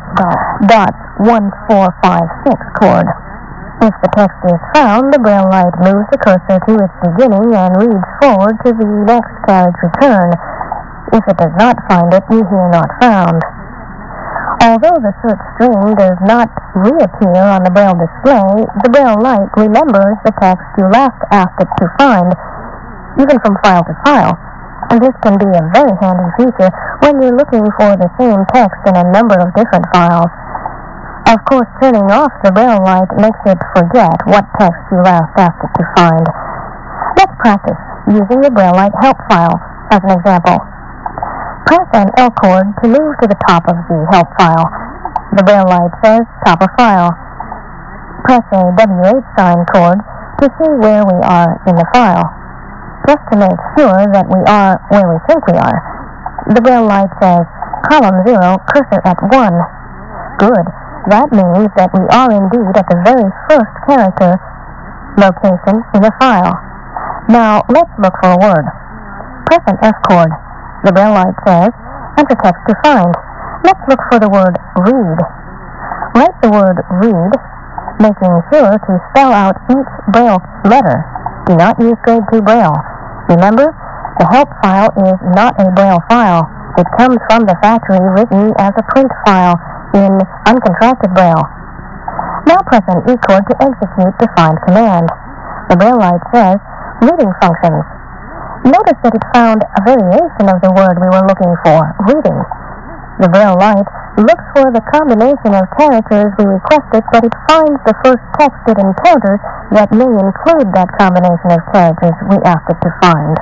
.1456 chord. If the text is found, the braille light moves the cursor to its beginning and reads forward to the next carriage return. If it does not find it, you hear "not found." Although the search string does not reappear on the braille display, the braille light remembers the text you last asked it to find, even from file to file. And this can be a very handy feature when you're looking for the same text in a number of different files. Of course, turning off the braille light makes it forget what text you last asked it to find. Let's practice using the braille light help file as an example. Press an L chord to move to the top of the help file. The braille light says top of file. Press a WH sign chord to see where we are in the file. Just to make sure that we are where we think we are, the braille light says column 0, cursor at 1. Good. That means that we are indeed at the very first character location in the file. Now let's look for a word. Press an F chord. The braille light says enter text to find. Let's look for the word read. Write the word read, making sure to spell out each braille letter. Do not use grade 2 braille. Remember, the help file is not a braille file. It comes from the factory written as a print file in uncontracted braille. Now press an E chord to execute the find command. The braille light says reading functions. Notice that it found a variation of the word we were looking for, reading. The braille light looks for the combination of characters we requested, but it finds the first text it encounters that may include that combination of characters we asked it to find.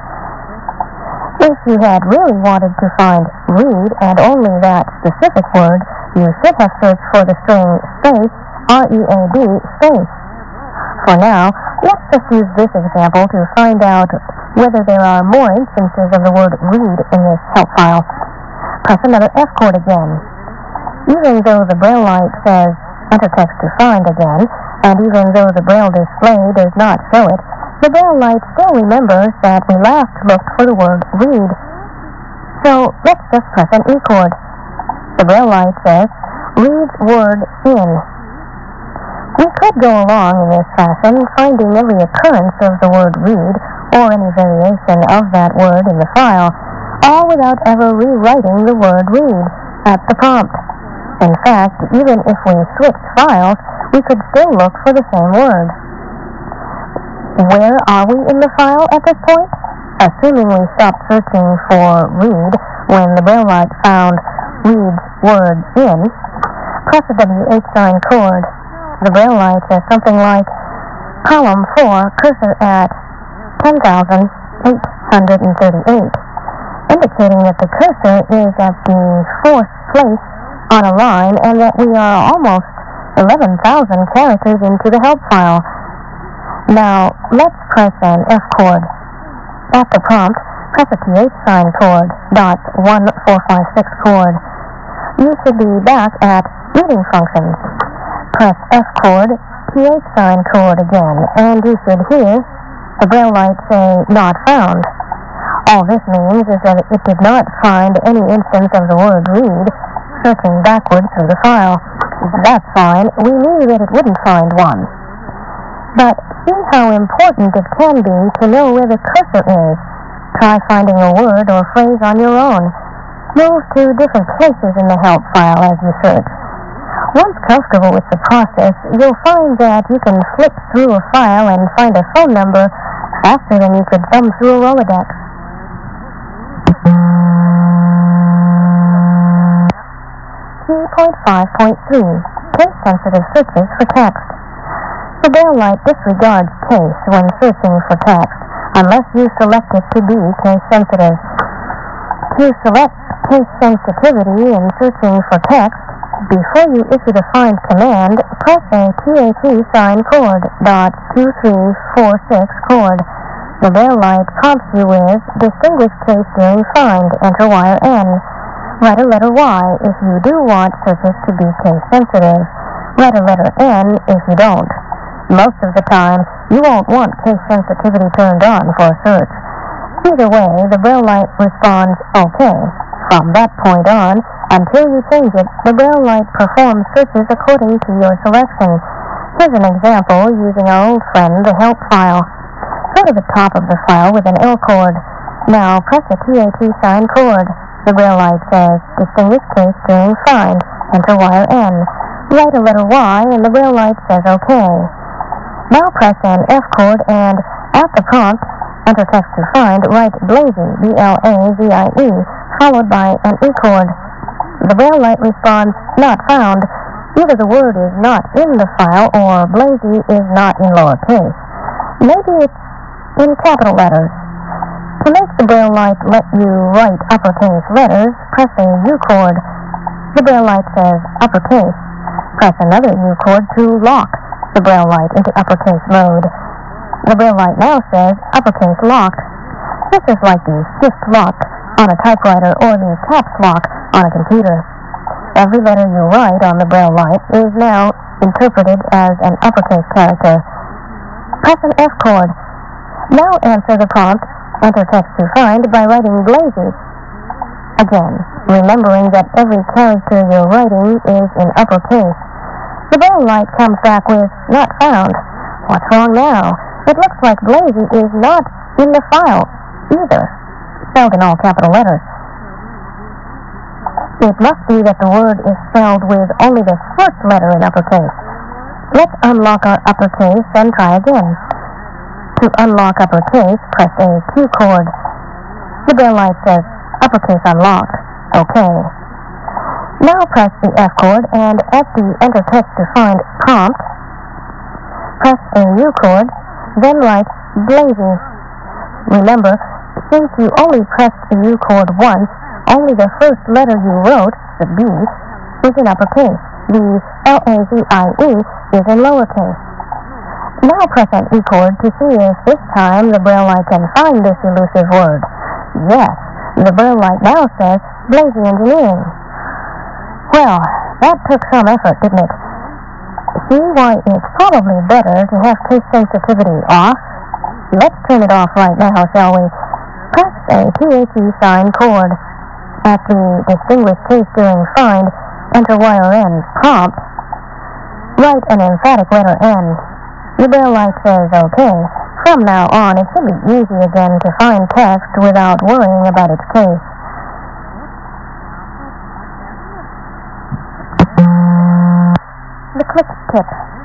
If you had really wanted to find read and only that specific word, you should have searched for the string space, R-E-A-D, space. For now, let's just use this example to find out whether there are more instances of the word read in this help file. Press another F chord again. Even though the braille light says enter text to find again, and even though the braille display does not show it, the braille light still remembers that we last looked for the word read. So let's just press an E chord. The braille light says read word in. We could go along in this fashion, finding every occurrence of the word read or any variation of that word in the file, all without ever rewriting the word read at the prompt. In fact, even if we switched files, we could still look for the same word. Where are we in the file at this point? Assuming we stopped searching for read when the braille light found read's word in, press the WH sign chord. The braille light says something like column 4, cursor at 10,838, indicating that the cursor is at the fourth place on a line and that we are almost 11,000 characters into the help file. Now, let's press an F chord. At the prompt, press a TH sign chord, .1456 chord. You should be back at reading functions. Press F chord, TH sign chord again, and you should hear the braille light say not found. All this means is that it did not find any instance of the word read, searching backwards through the file. That's fine. We knew that it wouldn't find one. But see how important it can be to know where the cursor is. Try finding a word or phrase on your own. Move to different places in the help file as you search. Once comfortable with the process, you'll find that you can flip through a file and find a phone number faster than you could thumb through a Rolodex. T.5.3 Case-sensitive searches for text. The Braille light disregards case when searching for text, unless you select it to be case-sensitive. To select case sensitivity in searching for text, before you issue the find command, press a TAT sign chord .2346 chord. The Braille light prompts you with distinguish case during find, enter wire N. Write a letter Y if you do want searches to be case sensitive. Write a letter N if you don't. Most of the time, you won't want case sensitivity turned on for a search. Either way, the Braille light responds OK. From that point on, until you change it, the Braille light performs searches according to your selection. Here's an example using our old friend, the help file. Go to the top of the file with an L chord. Now press the TAT sign chord. The Braille light says, distinguish case during find, enter wire N. Write a letter Y and the Braille light says OK. Now press an F chord and, at the prompt, enter text to find, write Blazie, B-L-A-Z-I-E, followed by an E chord. The Braille light responds, not found. Either the word is not in the file or Blazie is not in lowercase. Maybe it's in capital letters. To make the Braille light let you write uppercase letters, press a U chord. The Braille light says uppercase. Press another U chord to lock the Braille light into uppercase mode. The Braille light now says uppercase locked. This is like the shift lock on a typewriter or the caps lock on a computer. Every letter you write on the Braille light is now interpreted as an uppercase character. Press an F chord. Now answer the prompt, enter text to find, by writing Blazie. Again, remembering that every character you're writing is in uppercase. The Braille light comes back with not found. What's wrong now? It looks like Blazie is not in the file either, spelled in all capital letters. It must be that the word is spelled with only the first letter in uppercase. Let's unlock our uppercase and try again. To unlock uppercase, press a Q chord. The Braille light says uppercase unlocked. OK. Now press the F chord and at the enter text to find prompt, press a U chord, then write Blazie. Remember, since you only pressed the U chord once, only the first letter you wrote, the B, is in uppercase. The L-A-Z-I-E is in lowercase. Now press an E chord to see if this time the Braille light can find this elusive word. Yes, the Braille light now says Blazie Engineering. Well, that took some effort, didn't it? See why it's probably better to have case sensitivity off? Let's turn it off right now, shall we? Press a TAT sign chord. At the distinguish case during find, enter wire N prompt. Write an emphatic letter N. The Braille light says OK. From now on, it should be easy again to find text without worrying about its case. The click tip.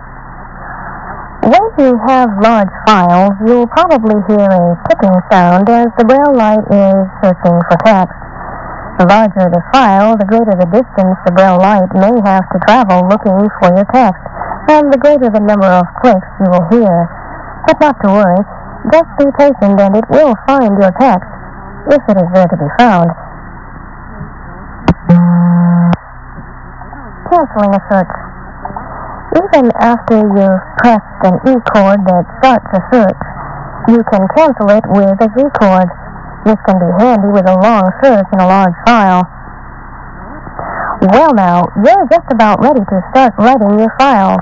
When you have large files, you'll probably hear a ticking sound as the Braille light is searching for text. The larger the file, the greater the distance the Braille light may have to travel looking for your text, and the greater the number of clicks you will hear. But not to worry, just be patient and it will find your text, if it is there to be found. Canceling a search. Even after you've pressed an E chord that starts a search, you can cancel it with a Z chord. This can be handy with a long search in a large file. Well now, you're just about ready to start writing your files.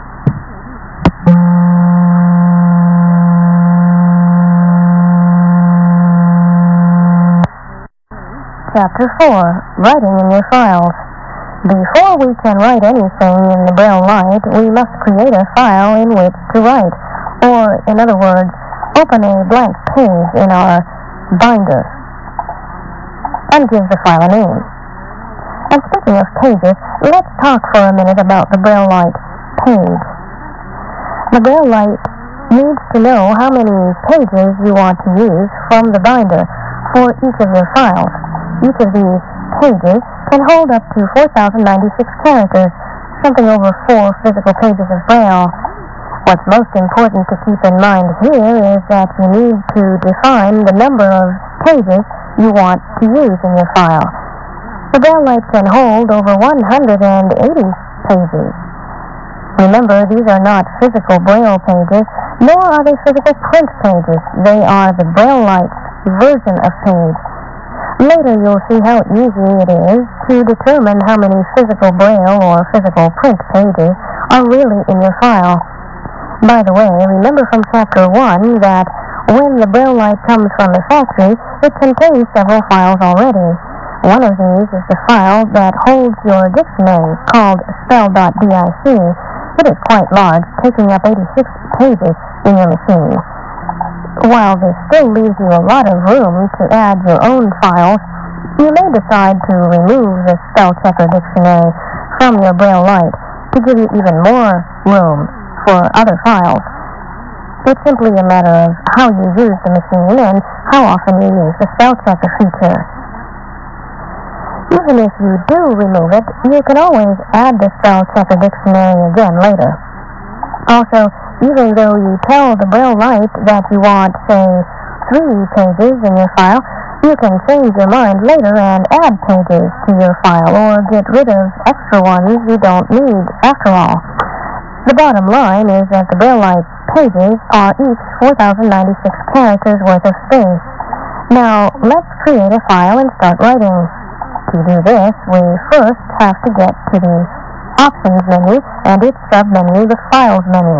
Chapter 4. Writing in your files. Before we can write anything in the Braille light, we must create a file in which to write, or, in other words, open a blank page in our binder, and give the file a name. And speaking of pages, let's talk for a minute about the Braille light page. The Braille light needs to know how many pages you want to use from the binder for each of your files. Each of these pages can hold up to 4,096 characters, something over 4 physical pages of Braille. What's most important to keep in mind here is that you need to define the number of pages you want to use in your file. The Braille Light can hold over 180 pages. Remember, these are not physical Braille pages, nor are they physical print pages. They are the Braille Light's version of page. Later you'll see how easy it is to determine how many physical Braille or physical print pages are really in your file. By the way, remember from Chapter 1 that when the Braille Light comes from the factory, it contains several files already. One of these is the file that holds your dictionary, called spell.dic. It is quite large, taking up 86 pages in your machine. While this still leaves you a lot of room to add your own files, you may decide to remove the Spell Checker dictionary from your Braille Light to give you even more room for other files. It's simply a matter of how you use the machine and how often you use the Spell Checker feature. Even if you do remove it, you can always add the Spell Checker dictionary again later. Also, even though you tell the Braille Light that you want, say, 3 pages in your file, you can change your mind later and add pages to your file or get rid of extra ones you don't need after all. The bottom line is that the Braille Light pages are each 4,096 characters worth of space. Now, let's create a file and start writing. To do this, we first have to get to the Options menu and its submenu, the Files menu.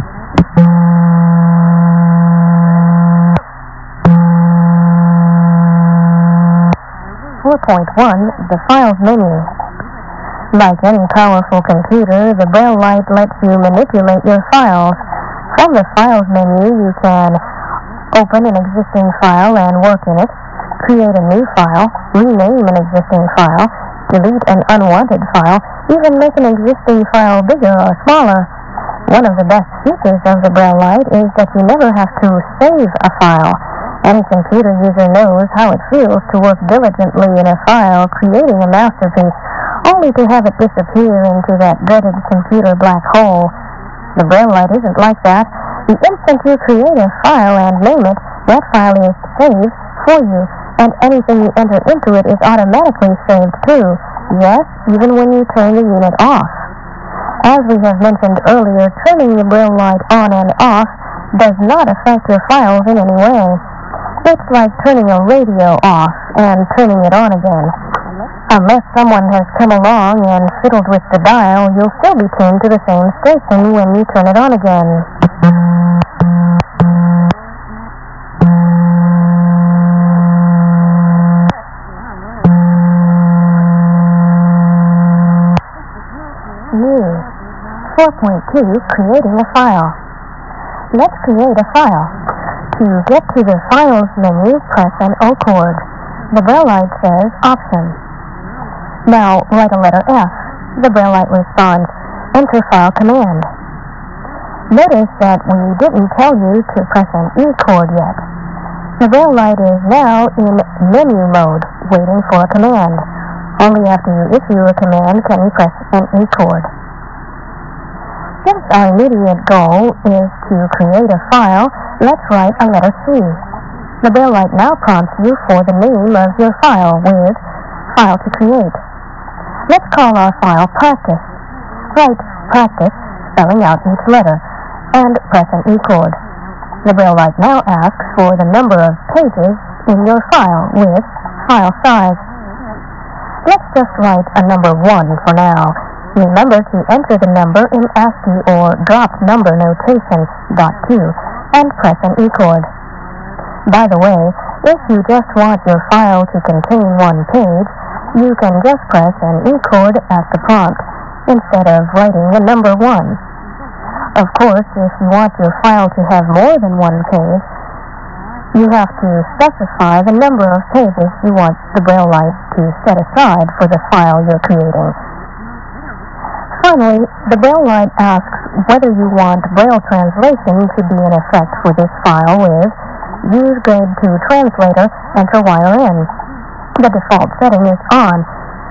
.1, the Files menu. Like any powerful computer, the Braille Light lets you manipulate your files. From the Files menu, you can open an existing file and work in it, create a new file, rename an existing file, delete an unwanted file, even make an existing file bigger or smaller. One of the best features of the Braille Light is that you never have to save a file. Any computer user knows how it feels to work diligently in a file, creating a masterpiece, only to have it disappear into that dreaded computer black hole. The Braille Light isn't like that. The instant you create a file and name it, that file is saved for you, and anything you enter into it is automatically saved too. Yes, even when you turn the unit off. As we have mentioned earlier, turning the Braille Light on and off does not affect your files in any way. It's like turning a radio off and turning it on again. Unless someone has come along and fiddled with the dial, you'll still be tuned to the same station when you turn it on again. New. 4.2, creating a file. Let's create a file. To get to the Files menu, press an O chord. The Braille Light says Option. Now write a letter F. The Braille Light responds, Enter File Command. Notice that we didn't tell you to press an E chord yet. The Braille Light is now in menu mode, waiting for a command. Only after you issue a command can you press an E chord. Since our immediate goal is to create a file, let's write a letter C. The Braille Light now prompts you for the name of your file with File to Create. Let's call our file Practice. Write Practice, spelling out each letter, and press an E chord. The Braille Light now asks for the number of pages in your file with File Size. Let's just write a number 1 for now. Remember to enter the number in ASCII or drop number notation, .2, and press an E chord. By the way, if you just want your file to contain 1 page, you can just press an E chord at the prompt, instead of writing the number 1. Of course, if you want your file to have more than 1 page, you have to specify the number of pages you want the Braille Light to set aside for the file you're creating. Finally, the Braille Light asks whether you want Braille translation to be in effect for this file with Use Grade 2 Translator, enter wire in. The default setting is on.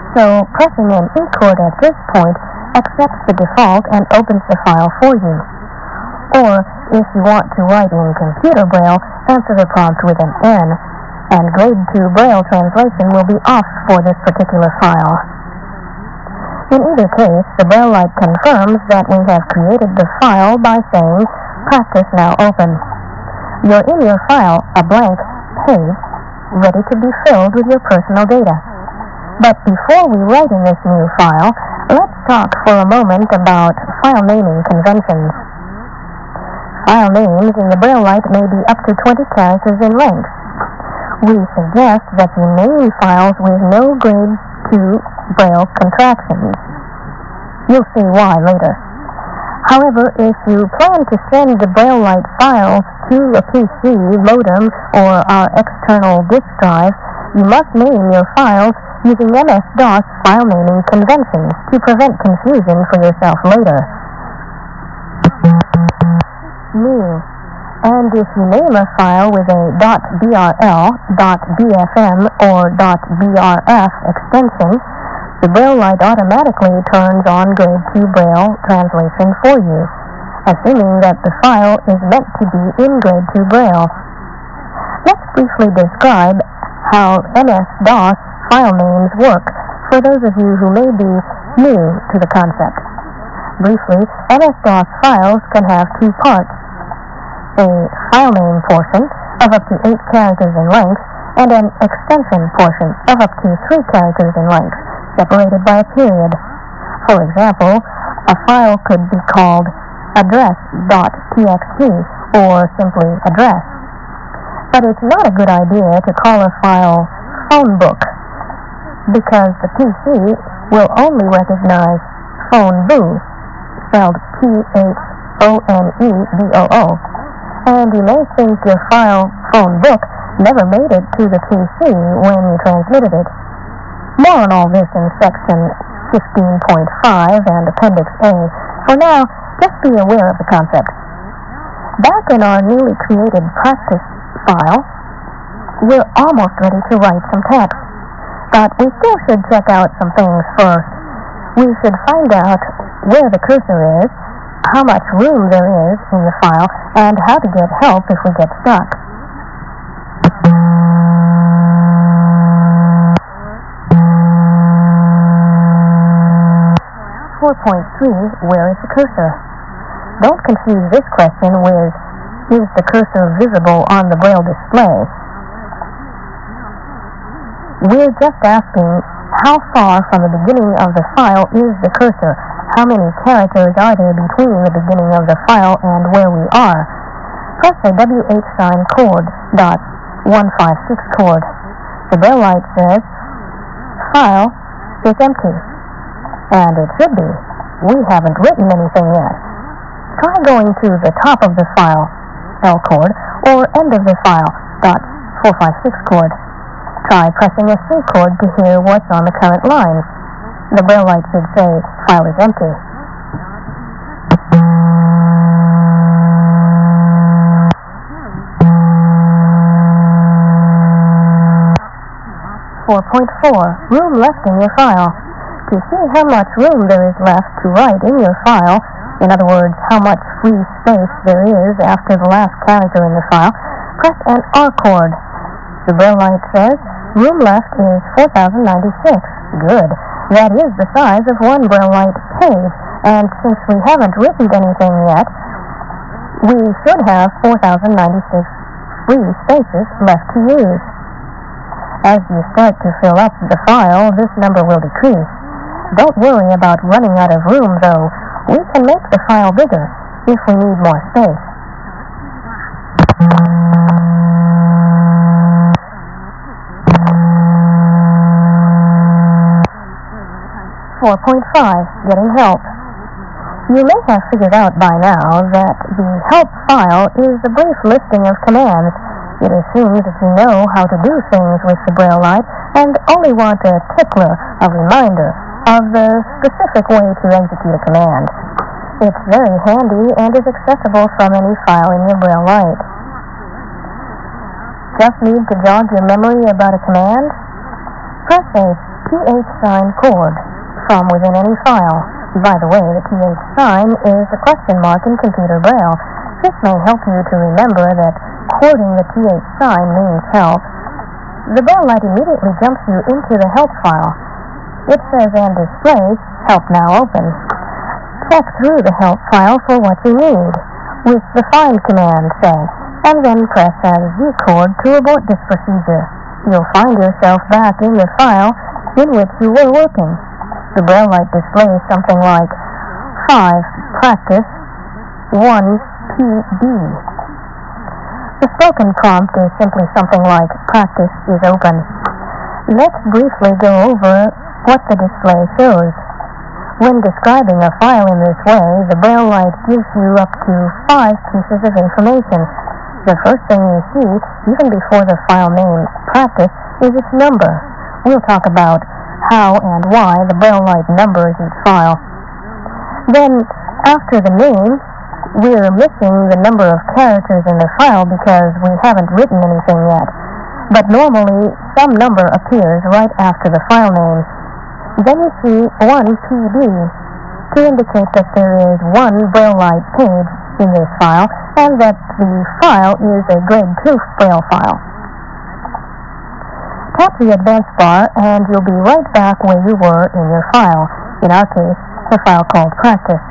So pressing an E chord at this point accepts the default and opens the file for you. Or, if you want to write in computer braille, answer the prompt with an N, and grade 2 braille translation will be off for this particular file. In either case, the braille light confirms that we have created the file by saying, "Practice now open." You're in your file, a blank page, ready to be filled with your personal data. But before we write in this new file, let's talk for a moment about file naming conventions. File names in the braille light may be up to 20 characters in length. We suggest that you name files with no grade 2 braille contractions. You'll see why later. However, if you plan to send the braille light files to a PC, modem, or our external disk drive, you must name your files using MS-DOS file naming conventions to prevent confusion for yourself later. New. And if you name a file with a .brl, .bfm, or .brf extension, the braille light automatically turns on grade 2 braille translation for you, assuming that the file is meant to be in grade 2 braille. Let's briefly describe how MS-DOS file names work for those of you who may be new to the concept. Briefly, MS-DOS files can have two parts: a file name portion of up to 8 characters in length and an extension portion of up to 3 characters in length, separated by a period. For example, a file could be called address.txt or simply address. But it's not a good idea to call a file phone book, because the PC will only recognize phone boo, spelled PHONEBOO, and you may think your file phone book never made it to the PC when you transmitted it. More on all this in section 15.5 and Appendix A. For now, just be aware of the concept. Back in our newly created practice file, we're almost ready to write some text. But we still should check out some things first. We should find out where the cursor is, how much room there is in the file, and how to get help if we get stuck. 4.3, where is the cursor? Don't confuse this question with, is the cursor visible on the braille display? We're just asking, how far from the beginning of the file is the cursor? How many characters are there between the beginning of the file and where we are? Press the WH sign chord, .156 chord. The braille light says, file is empty. And it should be. We haven't written anything yet. Try going to the top of the file, L chord, or end of the file, .456 chord. Try pressing a C chord to hear what's on the current line. The braille light should say, file is empty. Room left in your file. To see how much room there is left to write in your file, in other words, how much free space there is after the last character in the file, press an R chord. The braille light says, room left is 4096. Good. That is the size of one braille light page, and since we haven't written anything yet, we should have 4096 free spaces left to use. As you start to fill up the file, this number will decrease. Don't worry about running out of room, though. We can make the file bigger if we need more space. 4.5, getting help. You may have figured out by now that the help file is a brief listing of commands. It assumes that you know how to do things with the braille light and only want a tickler, a reminder, of the specific way to execute a command. It's very handy and is accessible from any file in your braille light. Just need to jog your memory about a command? Press a TH sign chord from within any file. By the way, the TH sign is a question mark in computer braille. This may help you to remember that chording the TH sign means help. The braille light immediately jumps you into the help file. It says and displays help now open. Check through the help file for what you need with the find command, say, and then press as Z chord to abort this procedure. You'll find yourself back in the file in which you were working. The braille light displays something like 5 practice 1 PD. The spoken prompt is simply something like practice is open. Let's briefly go over what the display shows. When describing a file in this way, the braille light gives you up to 5 pieces of information. The first thing you see, even before the file name practice, is its number. We'll talk about how and why the braille light numbers each file. Then, after the name, we're missing the number of characters in the file because we haven't written anything yet. But normally, some number appears right after the file name. Then you see 1 PD to indicate that there is one braille light page in this file and that the file is a grade 2 braille file. Tap the advanced bar and you'll be right back where you were in your file. In our case, the file called practice.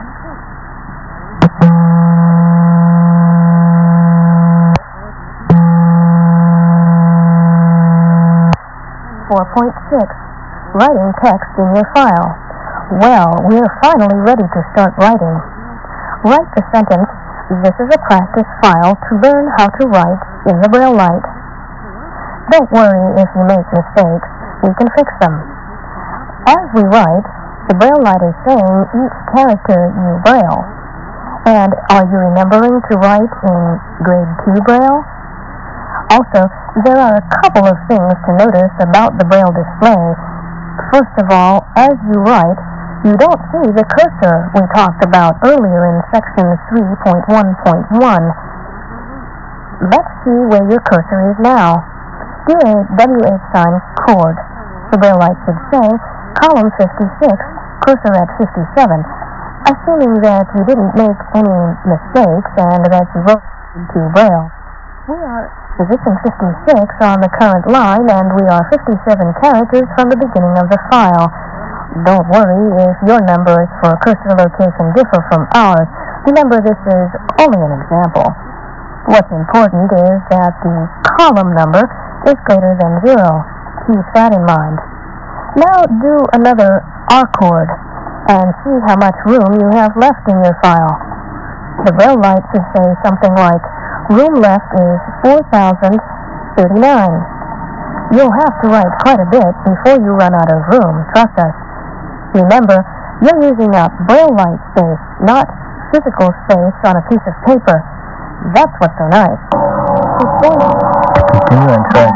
4.6. Writing text in your file. Well, we're finally ready to start writing. Write the sentence, "This is a practice file to learn how to write," in the braille light. Don't worry if you make mistakes. We can fix them. As we write, the braille light is saying each character you braille. And are you remembering to write in grade 2 braille? Also, there are a couple of things to notice about the braille display. First of all, as you write, you don't see the cursor we talked about earlier in section 3.1.1. Let's see where your cursor is now. Do a WH sign chord. The braille light should say column 56, cursor at 57, assuming that you didn't make any mistakes and that you wrote into braille. We are position 56 on the current line, and we are 57 characters from the beginning of the file. Don't worry if your numbers for cursor location differ from ours. Remember, this is only an example. What's important is that the column number is greater than 0. Keep that in mind. Now do another R chord and see how much room you have left in your file. The braille light should say something like, room left is 4,039. You'll have to write quite a bit before you run out of room, trust us. Remember, you're using up braille light space, not physical space on a piece of paper. That's what's so nice. Continue and try